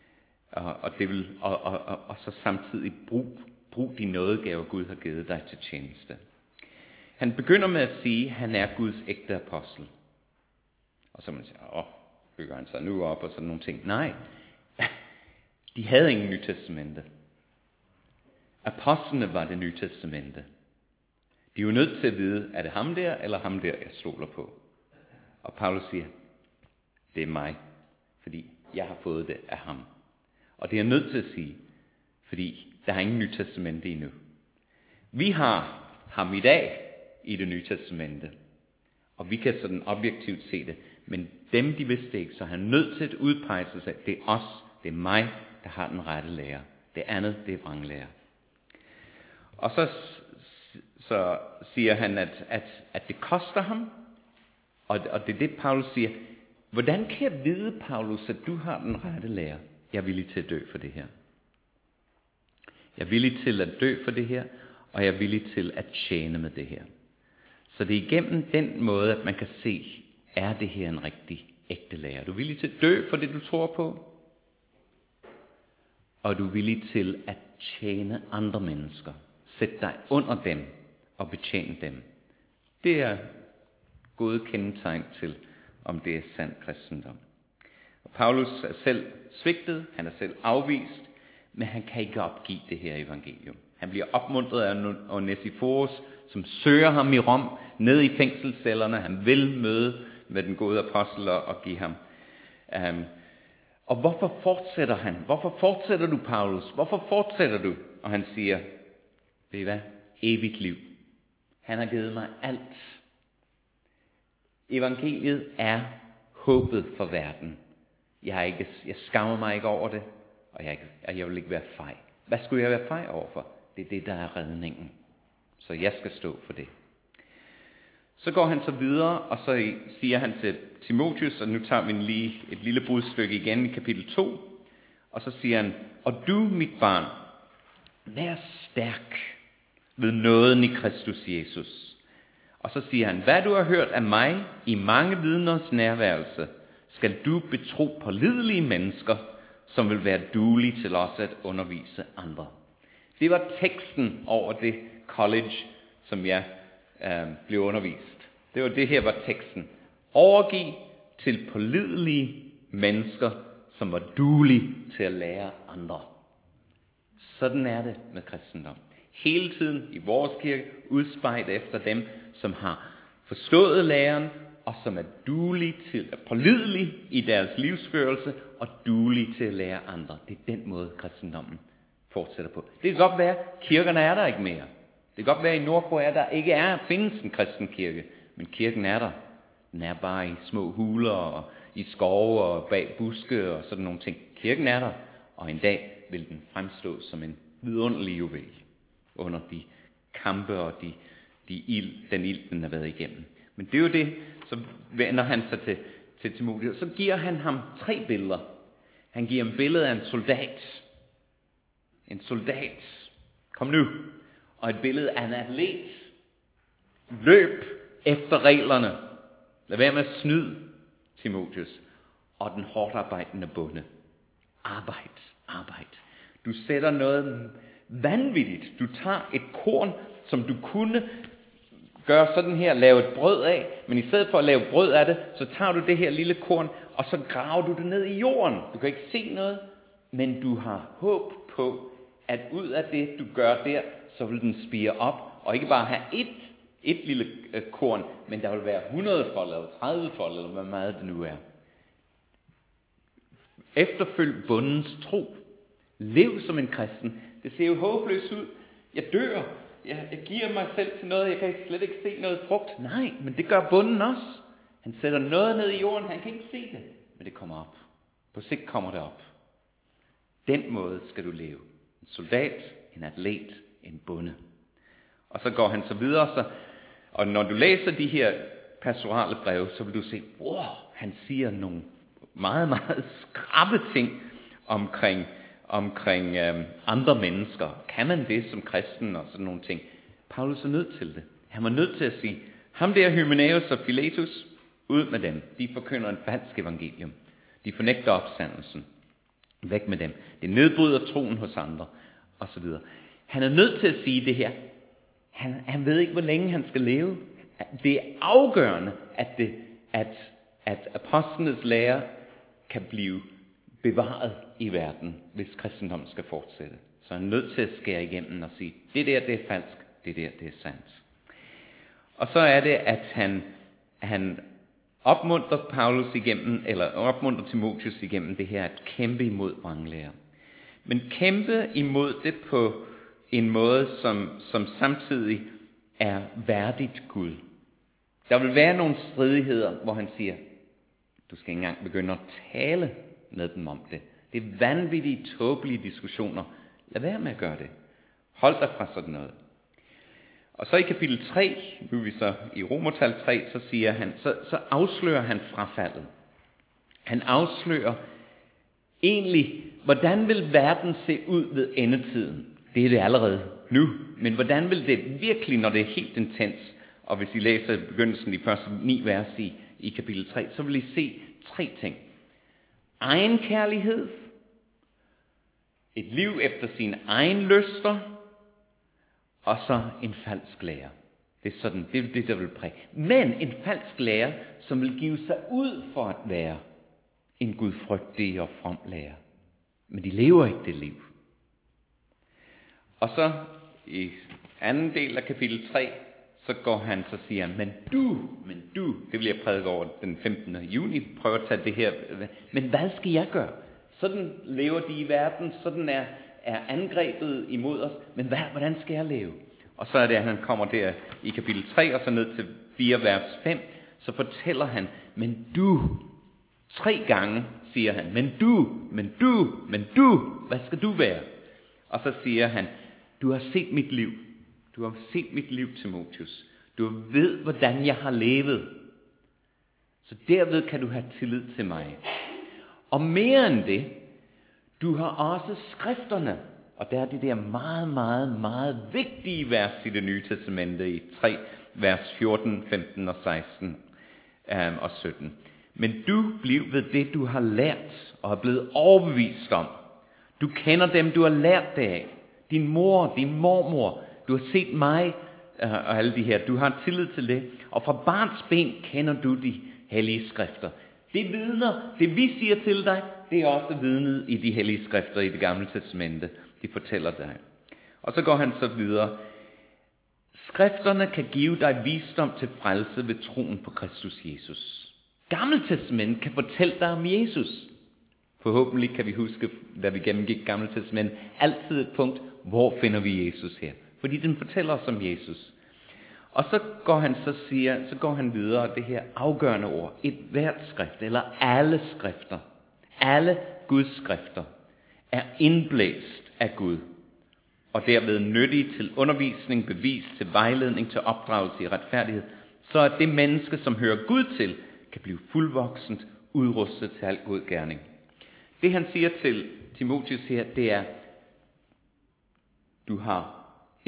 Og så samtidig brug de nådegaver, Gud har givet dig til tjeneste. Han begynder med at sige, at han er Guds ægte apostel. Og så man siger, bygger han sig nu op og sådan nogle ting. Nej, de havde ingen Nye Testamente. Apostlene var det Nye Testamente. De er jo nødt til at vide, er det ham der, eller ham der, jeg stoler på. Og Paulus siger, det er mig, fordi jeg har fået det af ham. Og det er jeg nødt til at sige, fordi der er ingen Nye Testamente endnu. Vi har ham i dag i det Nye Testamente, og vi kan sådan objektivt se det, men dem de vidste ikke, så han er nødt til at udpege sig selv. Det er os, det er mig, der har den rette lære. Det andet, det er vranglære. Og så siger han, at det koster ham, og det er det, Paulus siger. Hvordan kan jeg vide, Paulus, at du har den rette lære? Jeg er villig til at dø for det her. Jeg er villig til at dø for det her, og jeg er villig til at tjene med det her. Så det er igennem den måde, at man kan se, er det her en rigtig ægte lære? Du er villig til at dø for det, du tror på, og du er villig til at tjene andre mennesker. Sæt dig under dem og betjene dem. Det er gode kendetegn til, om det er sand kristendom. Og Paulus er selv svigtet, han er selv afvist, men han kan ikke opgive det her evangelium. Han bliver opmuntret af Onesiphorus, som søger ham i Rom, ned i fængselscellerne. Han vil møde med den gode apostel og give ham. Og hvorfor fortsætter han? Hvorfor fortsætter du, Paulus? Hvorfor fortsætter du? Og han siger, ved I hvad? Evigt liv. Han har givet mig alt. Evangeliet er håbet for verden. Jeg skammer mig ikke over det, og jeg vil ikke være fej. Hvad skulle jeg være fej overfor? Det er det, der er redningen. Så jeg skal stå for det. Så går han så videre, og så siger han til Timotheus, og nu tager vi lige et lille brudstykke igen i kapitel 2, og så siger han, og du, mit barn, vær stærk ved nåden i Kristus Jesus. Og så siger han, hvad du har hørt af mig i mange vidners nærværelse, skal du betro pålidelige mennesker, som vil være duelige til også at undervise andre. Det var teksten over det college, som jeg blev undervist. Det her var teksten. Overgiv til pålidelige mennesker, som var duelige til at lære andre. Sådan er det med kristendom. Hele tiden i vores kirke udspejlet efter dem, som har forstået læren, og som er duelige til at pålidelige i deres livsførelse, og duelige til at lære andre. Det er den måde, kristendommen fortsætter på. Det kan godt være, kirkerne er der ikke mere. Det kan godt være, i Nordkorea, der ikke findes en kristen kirke, men kirken er der. Den er bare i små huler, og i skove, og bag buske, og sådan nogle ting. Kirken er der, og en dag vil den fremstå som en vidunderlig juvel under de kampe og den ild, den har været igennem. Men det er jo det, så vender han sig til Timotheus. Så giver han ham 3 billeder. Han giver ham billedet af en soldat. En soldat. Kom nu. Og et billede af en atlet. Løb efter reglerne. Lad være med at snyde, Timotheus. Og den hårdt arbejdende bonde. Arbejd. Du sætter noget vanvittigt. Du tager et korn, som du kunne gøre sådan her, lave et brød af. Men i stedet for at lave brød af det, så tager du det her lille korn, og så graver du det ned i jorden. Du kan ikke se noget, men du har håb på, at ud af det, du gør der, så vil den spire op. Og ikke bare have et lille korn, men der vil være 100-fold eller 30-fold, eller hvad meget det nu er. Efterfølg bondens tro. Lev som en kristen. Det ser jo håbløst ud. Jeg dør. Jeg giver mig selv til noget. Jeg kan slet ikke se noget frugt. Nej, men det gør bonden også. Han sætter noget ned i jorden. Han kan ikke se det. Men det kommer op. På sigt kommer det op. Den måde skal du leve. En soldat, en atlet, en bonde. Og så går han så videre. Og når du læser de her pastorale breve, så vil du se, wow, han siger nogle meget, meget skrappe ting omkring andre mennesker. Kan man det som kristen og sådan nogle ting? Paulus er nødt til det. Han var nødt til at sige, ham der Hymenæus og Philetus, ud med dem. De forkynder en falsk evangelium. De fornægter opstandelsen. Væk med dem. Det nedbryder troen hos andre. Og så videre. Han er nødt til at sige det her. Han ved ikke, hvor længe han skal leve. Det er afgørende, at apostlenes lære kan blive bevaret i verden, hvis kristendom skal fortsætte. Så han er nødt til at skære igennem og sige, det der, det er falsk, det der, det er sandt. Og så er det, at han opmuntrer Paulus igennem, eller opmuntrer Timotheus igennem det her, at kæmpe imod vranglære. Men kæmpe imod det på en måde, som samtidig er værdigt Gud. Der vil være nogle stridigheder, hvor han siger, du skal ikke engang begynde at tale med dem om det. Det er vanvittige, tåbelige diskussioner. Lad være med at gøre det. Hold dig fra sådan noget. Og så i kapitel 3, nu er vi så i Romertal 3, så siger han, så afslører han frafaldet. Han afslører egentlig, hvordan vil verden se ud ved endetiden? Det er det allerede nu. Men hvordan vil det virkelig, når det er helt intens? Og hvis I læser begyndelsen i første 9 vers i kapitel 3, så vil I se 3 ting. Egen kærlighed, et liv efter sine egen lyster, og så en falsk lære. Det er sådan, det er det, der vil præge. Men en falsk lære, som vil give sig ud for at være en gudfrygtig og from lære. Men de lever ikke det liv. Og så i anden del af kapitel 3, så siger han, men du, det vil jeg prædike over den 15. juni, prøve at tage det her, men hvad skal jeg gøre? Sådan lever de i verden, sådan er angrebet imod os, men hvordan skal jeg leve? Og så er det, at han kommer der i kapitel 3, og så ned til 4 vers 5, så fortæller han, men du, 3 gange siger han, men du, hvad skal du være? Og så siger han, du har set mit liv. Du har set mit liv, Timotheus. Du ved, hvordan jeg har levet. Så derved kan du have tillid til mig. Og mere end det, du har også skrifterne. Og der er det der meget, meget, meget vigtige vers i det nye testamente i 3, vers 14, 15 og 16 og 17. Men du bliv ved det, du har lært og er blevet overbevist om. Du kender dem, du har lært det af. Din mor, din mormor, du har set mig og alle de her. Du har tillid til det. Og fra barns ben kender du de hellige skrifter. Det vidner, det vi siger til dig, det er også vidnet i de hellige skrifter i det gamle testamente. De fortæller dig. Og så går han så videre. Skrifterne kan give dig visdom til frelse ved troen på Kristus Jesus. Gamle testament kan fortælle dig om Jesus. Forhåbentlig kan vi huske, da vi gennemgik Gamle testament, altid et punkt, hvor finder vi Jesus her? Fordi den fortæller os om Jesus. Og så går han videre, det her afgørende ord, et hvert skrift, eller alle skrifter, alle Guds skrifter, er indblæst af Gud, og derved nyttige til undervisning, bevis, til vejledning, til opdragelse i retfærdighed, så at det menneske, som hører Gud til, kan blive fuldvoksent, udrustet til al god gerning. Det han siger til Timotheus her, det er, du har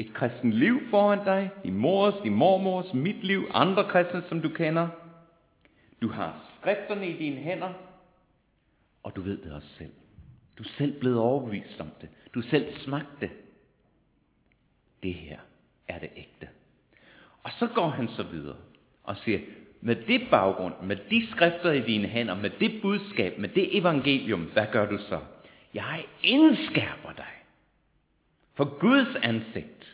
et kristent liv foran dig, din mors, din mormors, mit liv, andre kristne, som du kender. Du har skrifterne i dine hænder, og du ved det også selv. Du er selv blevet overbevist om det. Du er selv smagt det. Det her er det ægte. Og så går han så videre og siger, med det baggrund, med de skrifter i dine hænder, med det budskab, med det evangelium, hvad gør du så? Jeg indskærper dig for Guds ansigt.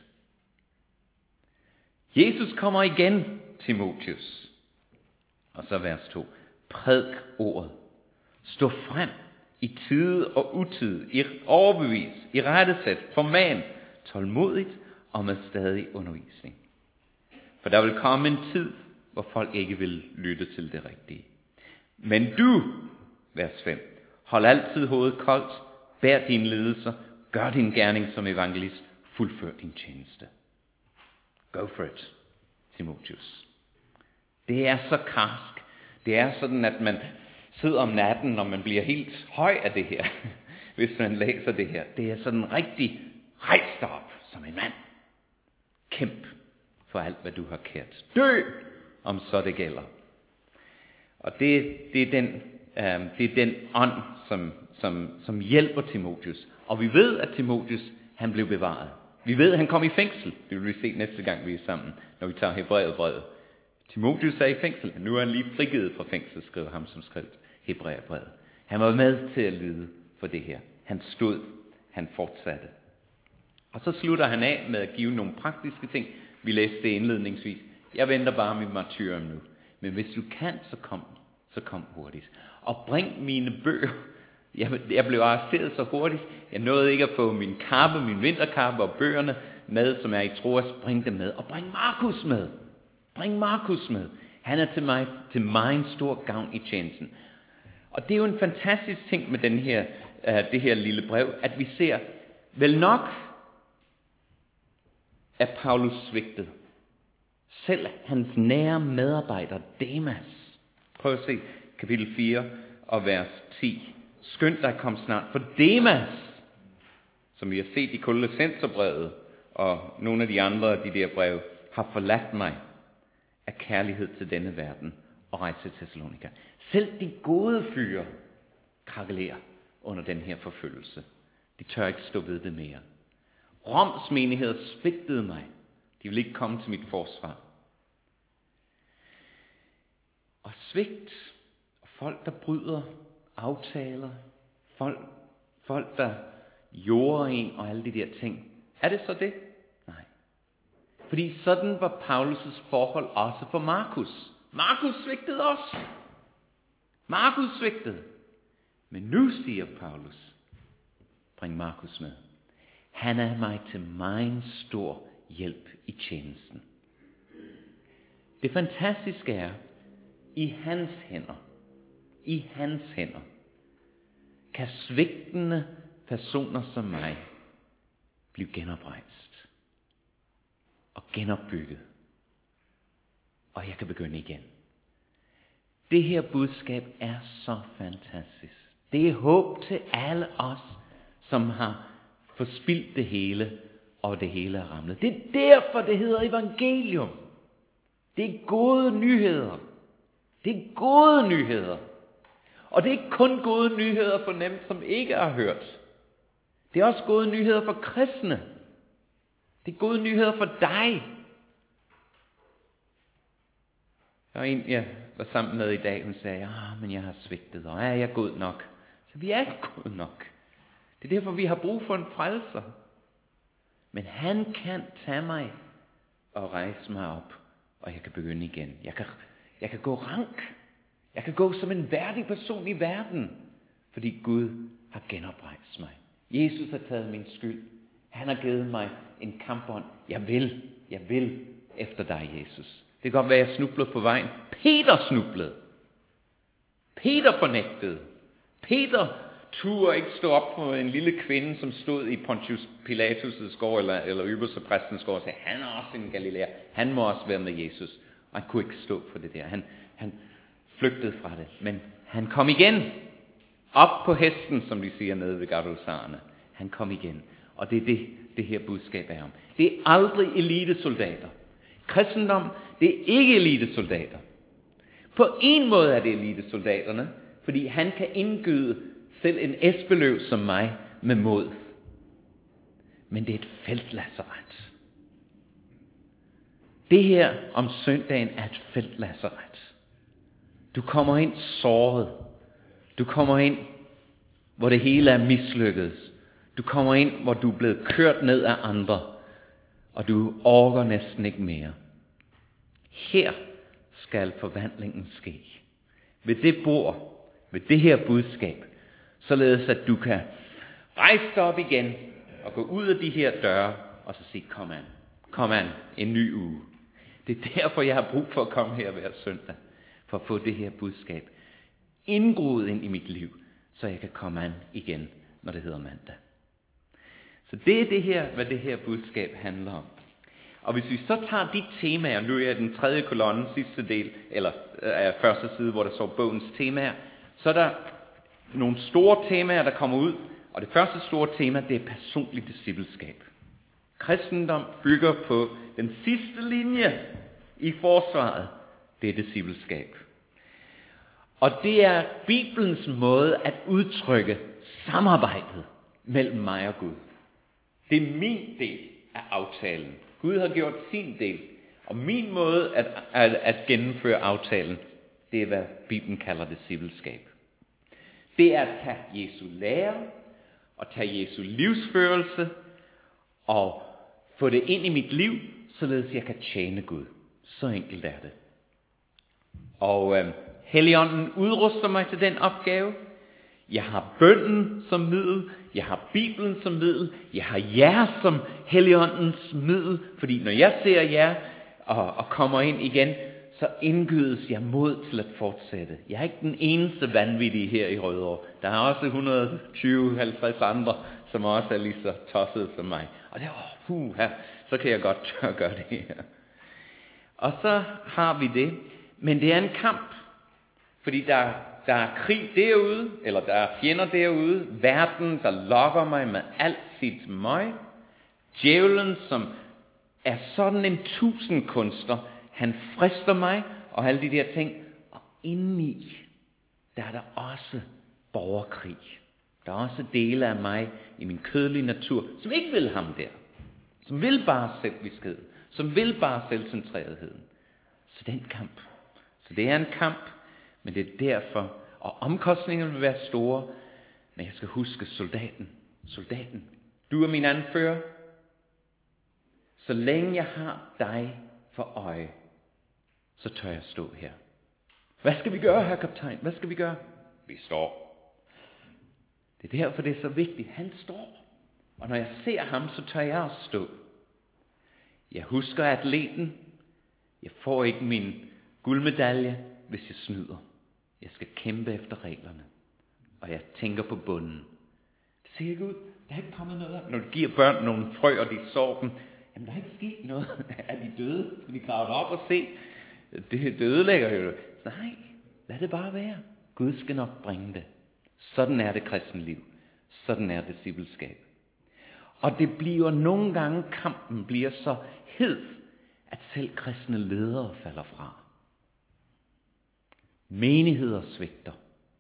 Jesus kommer igen, Timotheus. Og så vers 2. Prædik ordet. Stå frem i tide og utide, i overbevis, i rettesæt, forman, tålmodigt og med stadig undervisning. For der vil komme en tid, hvor folk ikke vil lytte til det rigtige. Men du, vers 5, hold altid hovedet koldt, bær dine lidelser, gør din gerning som evangelist, fuldfør din tjeneste. Go for it, Timotheus. Det er så karsk. Det er sådan, at man sidder om natten, når man bliver helt høj af det her, hvis man læser det her. Det er sådan rigtig, rejs dig op som en mand. Kæmp for alt, hvad du har kært. Dø, om så det gælder. Og det er den ånd, som hjælper Timotheus. Og vi ved, at Timotheus, han blev bevaret. Vi ved, at han kom i fængsel. Det vil vi se næste gang, vi er sammen, når vi tager Hebræerbrevet. Timotheus er i fængsel. Nu er han lige frigivet fra fængsel, skriver ham, som skrev Hebræerbrevet. Han var med til at lide for det her. Han stod, han fortsatte. Og så slutter han af med at give nogle praktiske ting. Vi læste det indledningsvis. Jeg venter bare mit martyrium nu. Men hvis du kan, så kom hurtigt. Og bring mine bøger. Jeg blev arresteret så hurtigt. Jeg nåede ikke at få min kappe, min vinterkappe og bøgerne med, som er i Troas. Bring dem med. Og bring Markus med. Bring Markus med. Han er til mig en stor gavn i tjenesten. Og det er jo en fantastisk ting med det her lille brev, at vi ser, vel nok er Paulus svigtet. Selv hans nære medarbejder Demas. Prøv at se kapitel 4 og vers 10. Skynd dig, kom snart, for Demas, som vi har set i Kolossenserbrevet og nogle af de andre af de der brev, har forladt mig af kærlighed til denne verden og rejst til Thessalonika. Selv de gode fyre krakelerer under den her forfølgelse. De tør ikke stå ved det mere. Roms menighed svigtede mig. De vil ikke komme til mit forsvar. Og svigt, og folk der bryder aftaler, folk der jorder en og alle de der ting. Er det så det? Nej. Fordi sådan var Paulus' forhold også for Markus. Markus svigtede os. Markus svigtede. Men nu siger Paulus, bring Markus med. Han er mig til meget stor hjælp i tjenesten. Det fantastiske er, i hans hænder, kan svigtende personer som mig blive genoprejst og genopbygget. Og jeg kan begynde igen. Det her budskab er så fantastisk. Det er håb til alle os, som har forspildt det hele, og det hele er ramlet. Det er derfor, det hedder evangelium. Det er gode nyheder. Det er gode nyheder. Og det er ikke kun gode nyheder for dem, som ikke har hørt. Det er også gode nyheder for kristne. Det er gode nyheder for dig. Der var en, jeg var sammen med i dag, hun sagde, men jeg har svigtet, og er jeg god nok? Så vi er ikke god nok. Det er derfor, vi har brug for en frelser. Men han kan tage mig og rejse mig op, og jeg kan begynde igen. Jeg kan gå rank. Jeg kan gå som en værdig person i verden, fordi Gud har genoprejst mig. Jesus har taget min skyld. Han har givet mig en kampånd. Jeg vil efter dig, Jesus. Det kan godt være, at jeg snublede på vejen. Peter snublede. Peter fornægtede. Peter turde ikke stå op for en lille kvinde, som stod i Pontius Pilatus' gård, eller øverste præstens gård, og sagde, han er også en galilæer. Han må også være med Jesus. Og han kunne ikke stå for det der. Han flygtede fra det. Men han kom igen. Op på hesten, som de siger nede ved Gardosarne. Han kom igen. Og det er det her budskab er om. Det er aldrig elitesoldater. Kristendom, det er ikke elitesoldater. På en måde er det elitesoldaterne, fordi han kan indgyde selv en Esbeløv som mig med mod. Men det er et feltlazaret. Det her om søndagen er et feltlazaret. Du kommer ind såret. Du kommer ind, hvor det hele er mislykkedes. Du kommer ind, hvor du er blevet kørt ned af andre, og du orker næsten ikke mere. Her skal forvandlingen ske. Ved det bord, ved det her budskab, således at du kan rejse dig op igen, og gå ud af de her døre, og så sige, kom an, en ny uge. Det er derfor, jeg har brug for at komme her hver søndag, for at få det her budskab indgroet ind i mit liv, så jeg kan komme an igen, når det hedder mandag. Så det er det her, hvad det her budskab handler om. Og hvis vi så tager de temaer, nu er den tredje kolonne, sidste del, eller første side, hvor der står bogens temaer, så er der nogle store temaer, der kommer ud, og det første store tema, det er personligt discipleskab. Kristendom bygger på den sidste linje i forsvaret, det er discipleskab. Og det er Bibelens måde at udtrykke samarbejdet mellem mig og Gud. Det er min del af aftalen. Gud har gjort sin del, og min måde at gennemføre aftalen, det er hvad Bibelen kalder discipleskab. Det er at tage Jesu lære, og tage Jesu livsførelse, og få det ind i mit liv, således jeg kan tjene Gud. Så enkelt er det. Og Helligånden udruster mig til den opgave. Jeg har bønnen som middel. Jeg har Bibelen som middel. Jeg har jer som Helligåndens middel. Fordi når jeg ser jer og kommer ind igen, så indgydes jeg mod til at fortsætte. Jeg er ikke den eneste vanvittige her i Rødovre. Der er også 120-50 andre, som også er lige så tosset som mig. Og det er, så kan jeg godt tør gøre det her. Og så har vi det. Men det er en kamp. Fordi der er krig derude, eller der er fjender derude. Verden, der lokker mig med alt sit møg. Djævlen, som er sådan en tusindkunster, han frister mig, og alle de der ting. Og indeni, der er der også borgerkrig. Der er også dele af mig i min kødelige natur, som ikke vil ham der. Som vil bare selvviskhed. Som vil bare selvcentreretheden. Så det er en kamp. Så det er en kamp, men det er derfor, og omkostningerne vil være store, men jeg skal huske soldaten. Du er min anfører. Så længe jeg har dig for øje, så tør jeg stå her. Hvad skal vi gøre, herre kaptajn? Hvad skal vi gøre? Vi står. Det er derfor, det er så vigtigt. Han står. Og når jeg ser ham, så tør jeg også stå. Jeg husker atleten. Jeg får ikke min guldmedalje, hvis jeg snyder. Jeg skal kæmpe efter reglerne. Og jeg tænker på bunden. Det ser ikke ud. Der er ikke kommet noget. Når du giver børn nogle frø, og de sår dem. Jamen, der er ikke sket noget. Er de døde? Skal de grave op og se? Det ødelægger jo. Nej, lad det bare være. Gud skal nok bringe det. Sådan er det kristenliv. Sådan er discipleskab. Og det bliver nogle gange, kampen bliver så hed, at selv kristne ledere falder fra. Menigheder svigter.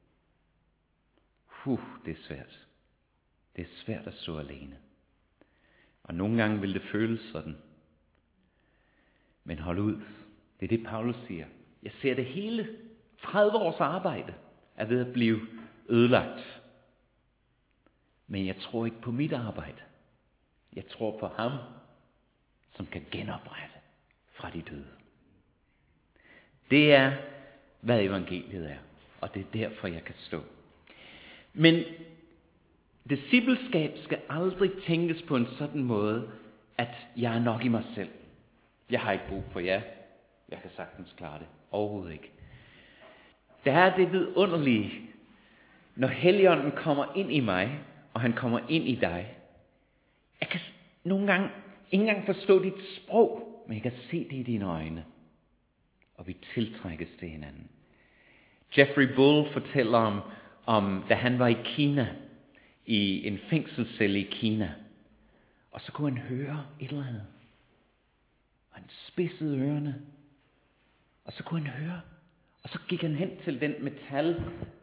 Det er svært. Det er svært at stå alene. Og nogle gange vil det føles sådan. Men hold ud. Det er det, Paulus siger. Jeg ser det hele. 30 års arbejde er ved at blive ødelagt. Men jeg tror ikke på mit arbejde. Jeg tror på ham, som kan genoprette fra de døde. Det er, hvad evangeliet er. Og det er derfor, jeg kan stå. Men discipleskab skal aldrig tænkes på en sådan måde, at jeg er nok i mig selv. Jeg har ikke brug for jer. Jeg kan sagtens klare det. Overhovedet ikke. Der er det vidunderlige, når Helligånden kommer ind i mig, og han kommer ind i dig. Jeg kan nogle gange ikke engang forstå dit sprog, men jeg kan se det i dine øjne. Og vi tiltrækkes til hinanden. Jeffrey Bull fortæller om da han var i Kina, i en fængselscelle i Kina. Og så kunne han høre et eller andet. Og han spidsede ørerne. Og så kunne han høre. Og så gik han hen til den metal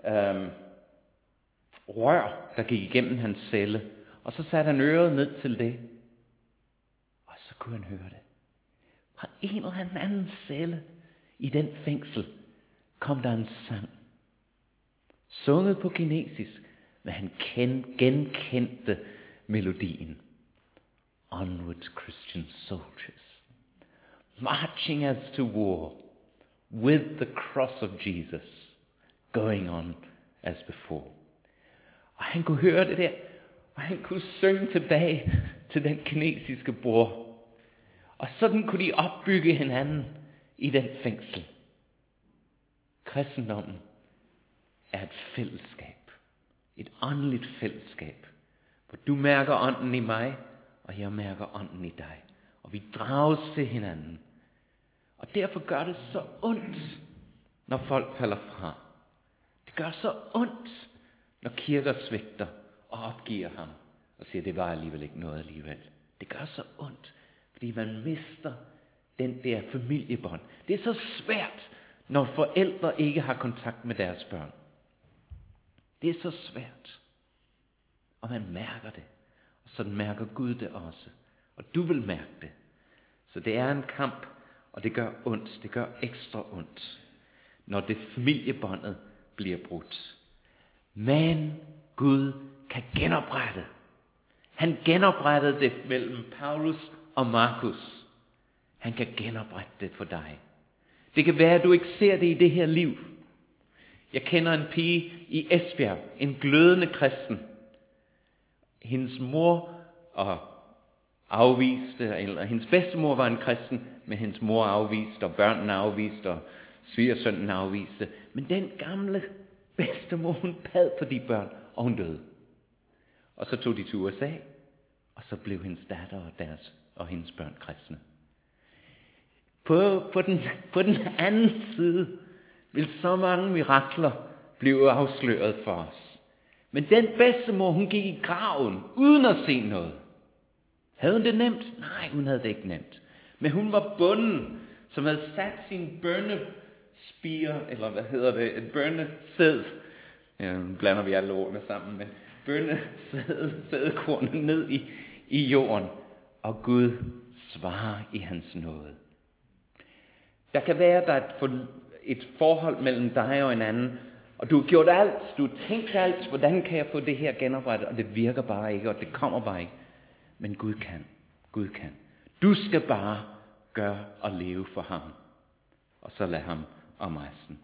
rør, der gik igennem hans celle. Og så satte han øret ned til det. Og så kunne han høre det. Fra en eller anden celle i den fængsel kom der en sang. Sunget på kinesisk, men han genkendte melodien. Onward, Christian soldiers, marching as to war, with the cross of Jesus, going on as before. Og han kunne høre det der, og han kunne synge tilbage til den kinesiske bror. Og sådan kunne de opbygge hinanden i den fængsel. Kristendommen er et fællesskab. Et åndeligt fællesskab. Hvor du mærker ånden i mig, og jeg mærker ånden i dig. Og vi drages til hinanden. Og derfor gør det så ondt, når folk falder fra. Det gør så ondt, når kirker svigter og opgiver ham. Og siger, det var alligevel ikke noget alligevel. Det gør så ondt, fordi man mister den der familiebånd. Det er så svært, når forældre ikke har kontakt med deres børn. Det er så svært. Og man mærker det. Og sådan mærker Gud det også. Og du vil mærke det. Så det er en kamp, og det gør ondt. Det gør ekstra ondt, når det familiebåndet bliver brudt. Men Gud kan genoprette. Han genoprettede det mellem Paulus og Markus. Han kan genoprette det for dig. Det kan være, at du ikke ser det i det her liv. Jeg kender en pige i Esbjerg, en glødende kristen. Hendes mor afviste, eller hendes bedstemor var en kristen, men hendes mor afviste, og børnene afviste, og svigersønnen afviste. Men den gamle bedstemor, hun bad for de børn, og hun døde. Og så tog de til USA, og så blev hendes datter og hendes børn kristne. På den anden side vil så mange mirakler blive afsløret for os. Men den bedstemor, hun gik i graven, uden at se noget. Havde hun det nemt? Nej, hun havde det ikke nemt. Men hun var bunden, som havde sat sin bønnespire, eller hvad hedder det, en bønnesæd. Ja, nu blander vi alle ordene sammen, men bønnesædkornet ned i jorden. Og Gud svarer i hans nåde. Der kan være, der er et forhold mellem dig og en anden, og du har gjort alt, du har tænkt alt, hvordan kan jeg få det her genoprettet, og det virker bare ikke, og det kommer bare ikke. Men Gud kan. Gud kan. Du skal bare gøre og leve for ham, og så lad ham om resten.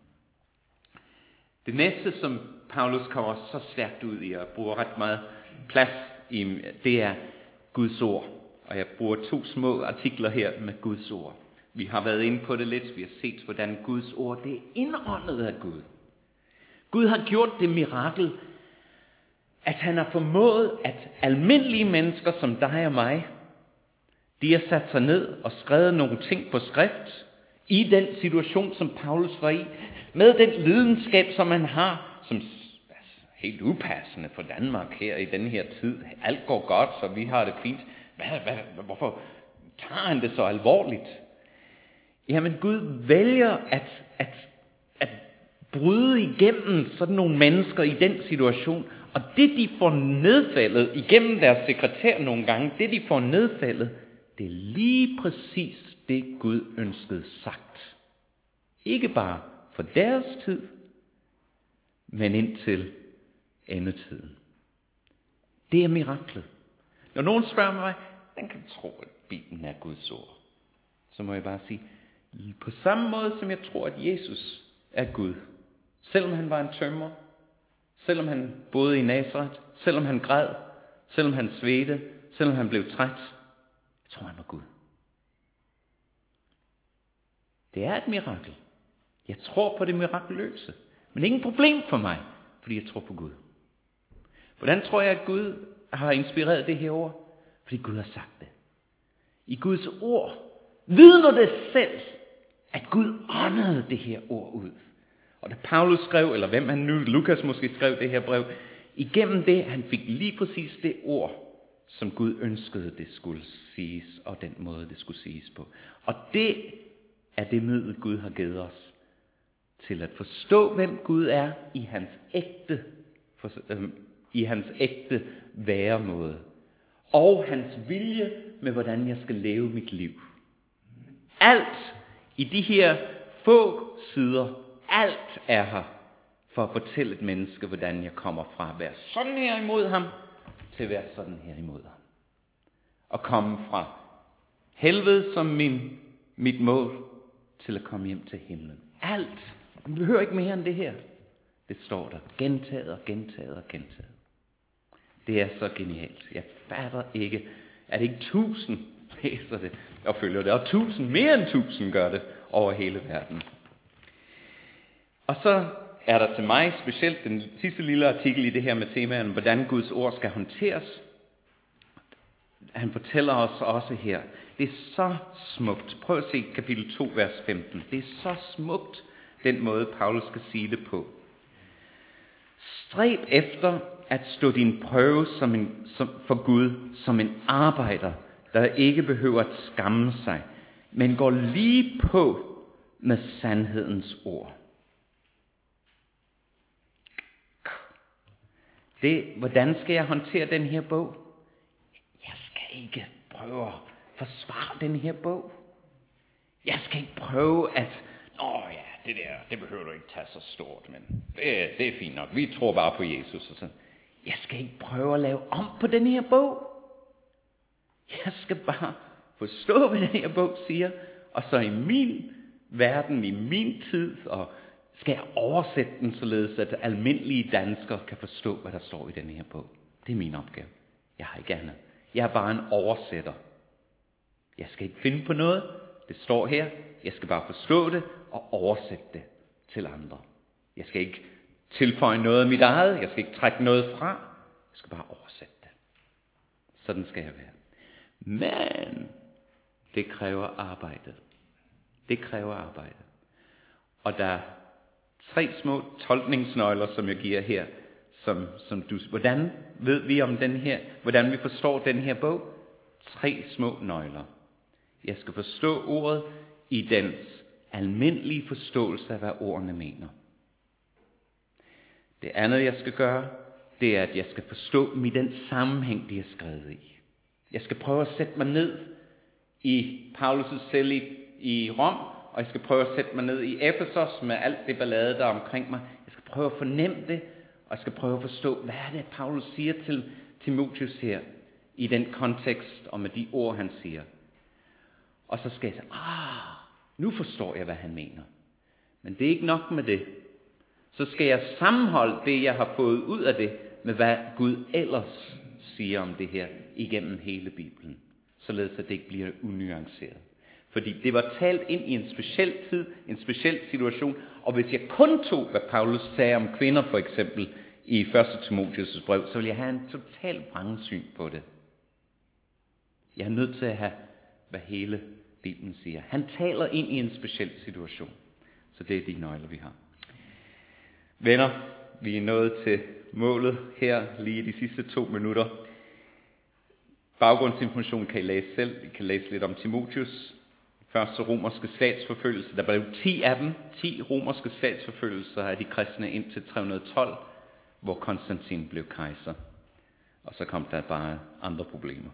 Det næste, som Paulus kommer så stærkt ud i, og bruger ret meget plads i, det er Guds ord. Og jeg bruger 2 små artikler her med Guds ord. Vi har været inde på det lidt. Vi har set, hvordan Guds ord, det er indåndet af Gud. Gud har gjort det mirakel, at han har formået, at almindelige mennesker som dig og mig, de har sat sig ned og skrevet nogle ting på skrift, i den situation, som Paulus var i, med den lidenskab, som han har, som helt upassende for Danmark her i denne her tid. Alt går godt, så vi har det fint. Hvorfor tager han det så alvorligt? Jamen Gud vælger at bryde igennem sådan nogle mennesker i den situation, og det de får nedfældet igennem deres sekretær nogle gange, det de får nedfældet, det er lige præcis det Gud ønskede sagt. Ikke bare for deres tid, men indtil endetiden. Det er miraklet. Når nogen spørger mig, hvordan kan du tro, at Bibelen er Guds ord? Så må jeg bare sige, på samme måde som jeg tror, at Jesus er Gud. Selvom han var en tømrer, selvom han boede i Nazaret, selvom han græd, selvom han svedte, selvom han blev træt. Jeg tror, han var Gud. Det er et mirakel. Jeg tror på det mirakuløse. Men det er ikke et problem for mig, fordi jeg tror på Gud. Hvordan tror jeg, at Gud har inspireret det her ord? Fordi Gud har sagt det. I Guds ord vidner det selv, at Gud åndede det her ord ud. Og da Paulus skrev, eller hvem han nu, Lukas måske skrev det her brev, igennem det, han fik lige præcis det ord, som Gud ønskede, det skulle siges, og den måde, det skulle siges på. Og det er det middel, Gud har givet os til at forstå, hvem Gud er i hans ægte væremåde. Og hans vilje med, hvordan jeg skal leve mit liv. Alt i de her få sider, alt er her for at fortælle et menneske, hvordan jeg kommer fra at være sådan her imod ham, til at være sådan her imod ham. Og komme fra helvede som mit mål, til at komme hjem til himlen. Alt. Vi behøver ikke mere end det her. Det står der gentaget og gentaget og gentaget. Det er så genialt. Jeg fatter ikke, er det ikke 1000 læser det og følger det, og 1000, mere end 1000 gør det over hele verden. Og så er der til mig specielt den sidste lille artikel i det her med temaen, hvordan Guds ord skal håndteres. Han fortæller os også her, det er så smukt. Prøv at se kapitel 2, vers 15. Det er så smukt, den måde Paulus skal sige det på. Stræb efter at stå din prøve for Gud som en arbejder, der ikke behøver at skamme sig, men går lige på med sandhedens ord. Hvordan skal jeg håndtere den her bog? Jeg skal ikke prøve at forsvare den her bog. Jeg skal ikke prøve at, det behøver du ikke tage så stort, men det er fint nok. Vi tror bare på Jesus og sådan. Jeg skal ikke prøve at lave om på den her bog. Jeg skal bare forstå, hvad den her bog siger, og så i min verden, i min tid, og skal jeg oversætte den, således at almindelige danskere kan forstå, hvad der står i den her bog. Det er min opgave. Jeg har ikke andet. Jeg er bare en oversætter. Jeg skal ikke finde på noget. Det står her. Jeg skal bare forstå det og oversætte det til andre. Jeg skal ikke tilføje noget af mit eget. Jeg skal ikke trække noget fra. Jeg skal bare oversætte det. Sådan skal jeg være. Men det kræver arbejde. Det kræver arbejde. Og der er 3 små tolkningsnøgler, som jeg giver her, hvordan ved vi om den her, hvordan vi forstår den her bog? 3 små nøgler. Jeg skal forstå ordet i dens almindelige forståelse af, hvad ordene mener. Det andet, jeg skal gøre, det er, at jeg skal forstå dem i den sammenhæng, de er skrevet i. Jeg skal prøve at sætte mig ned i Paulus' celle i Rom, og jeg skal prøve at sætte mig ned i Efesos med alt det ballade, der er omkring mig. Jeg skal prøve at fornemme det, og jeg skal prøve at forstå, hvad er det, Paulus siger til Timotheus her, i den kontekst og med de ord, han siger. Og så skal jeg sige, nu forstår jeg, hvad han mener. Men det er ikke nok med det. Så skal jeg sammenholde det, jeg har fået ud af det, med hvad Gud ellers siger om det her igennem hele Bibelen. Således at det ikke bliver unuanceret. Fordi det var talt ind i en speciel tid, en speciel situation. Og hvis jeg kun tog, hvad Paulus sagde om kvinder for eksempel, i 1. Timotheus' brev, så ville jeg have en total vrangsyn på det. Jeg er nødt til at have, hvad hele Bibelen siger. Han taler ind i en speciel situation. Så det er de nøgler, vi har. Venner, vi er nået til målet her, lige i de sidste 2 minutter. Baggrundsinformation kan I læse selv. I kan læse lidt om Timotheus. Første romerske statsforfølgelse. Der blev 10 af dem. 10 romerske statsforfølgelser af de kristne indtil 312, hvor Konstantin blev kejser. Og så kom der bare andre problemer.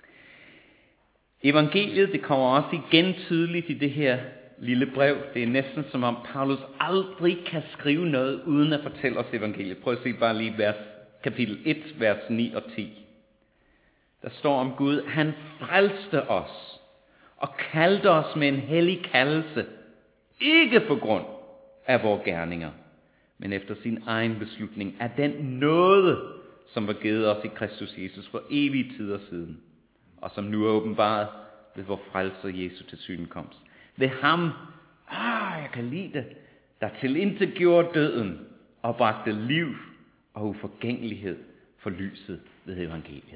Evangeliet, det kommer også igen tydeligt i det her lille brev. Det er næsten som om Paulus aldrig kan skrive noget uden at fortælle os evangeliet. Prøv at se bare lige kapitel 1, vers 9 og 10. Der står om Gud, han frelste os og kaldte os med en hellig kaldelse. Ikke på grund af vores gerninger, men efter sin egen beslutning af den nåde, som var givet os i Kristus Jesus for evige tider siden. Og som nu er åbenbaret ved vor frelser Jesu tilsynekomst. Ved ham, jeg kan lide det, der tilintetgjorde døden og bragte liv og uforgængelighed for lyset ved evangeliet.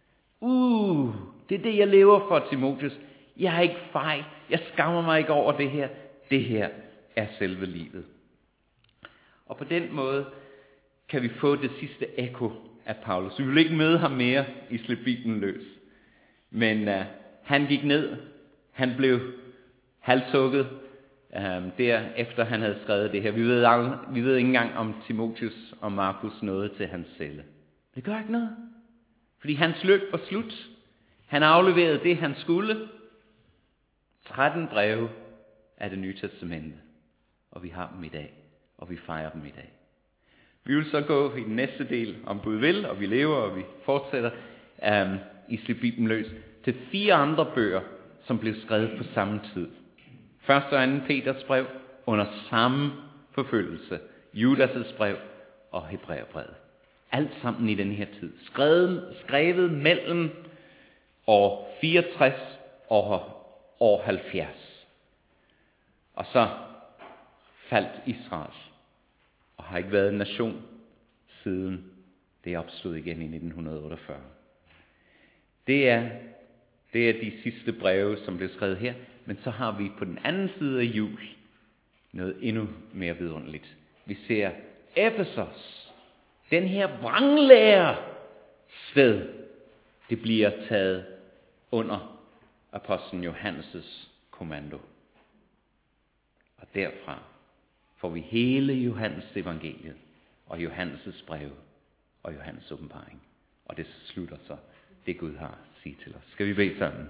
Det er det, jeg lever for, Timotheus. Jeg er ikke fejl. Jeg skammer mig ikke over det her. Det her er selve livet. Og på den måde kan vi få det sidste ekko af Paulus. Vi vil ikke møde ham mere i Slip Bibelen Løs. Men han gik ned. Han blev halshugget efter han havde skrevet det her. Vi ved ikke engang, om Timotheus og Markus nåede til hans celle. Det gør ikke noget. Fordi hans løb var slut. Han afleverede det, han skulle. 13 breve af det nye testamente. Og vi har dem i dag. Og vi fejrer dem i dag. Vi vil så gå i den næste del, om Gud vil, og vi lever, og vi fortsætter i Slip Bibelen Løs, til 4 andre bøger, som blev skrevet på samme tid. 1. og 2. Peters brev under samme forfølgelse. Judas' brev og Hebræerbrevet. Alt sammen i den her tid. Skrevet mellem år 64 og år 70. Og så faldt Israel. Og har ikke været en nation siden det opstod igen i 1948. Det er de sidste breve, som blev skrevet her. Men så har vi på den anden side af jul noget endnu mere vidunderligt. Vi ser Efesos, den her vranglære sted, det bliver taget under apostlen Johannes' kommando. Og derfra får vi hele Johannes evangeliet og Johannes' brev og Johannes åbenbaring. Og det slutter så det Gud har at sige til os. Skal vi bede sammen?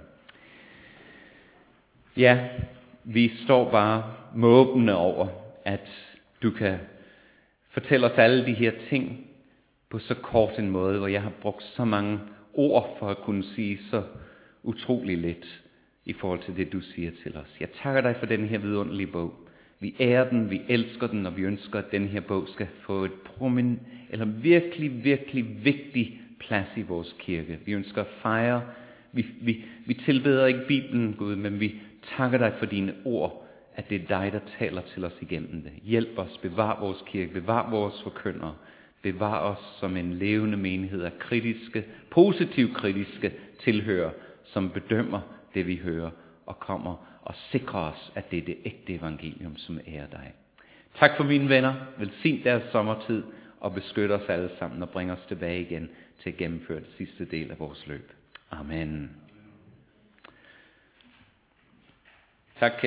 Ja, vi står bare måbende over, at du kan fortælle os alle de her ting på så kort en måde, hvor jeg har brugt så mange ord for at kunne sige så utrolig lidt i forhold til det, du siger til os. Jeg takker dig for den her vidunderlige bog. Vi ærer den, vi elsker den, og vi ønsker, at den her bog skal få et virkelig, virkelig vigtig plads i vores kirke. Vi ønsker at fejre. Vi tilbeder ikke Bibelen, Gud, men vi takker dig for dine ord, at det er dig, der taler til os igennem det. Hjælp os, bevar vores kirke, bevar vores forkyndere, bevar os som en levende menighed af positivt kritiske tilhører, som bedømmer det, vi hører, og kommer og sikrer os, at det er det ægte evangelium, som ærer dig. Tak for mine venner. Velsign deres sommertid og beskyt os alle sammen og bring os tilbage igen til at gennemføre det sidste del af vores løb. Amen. Tak, kære.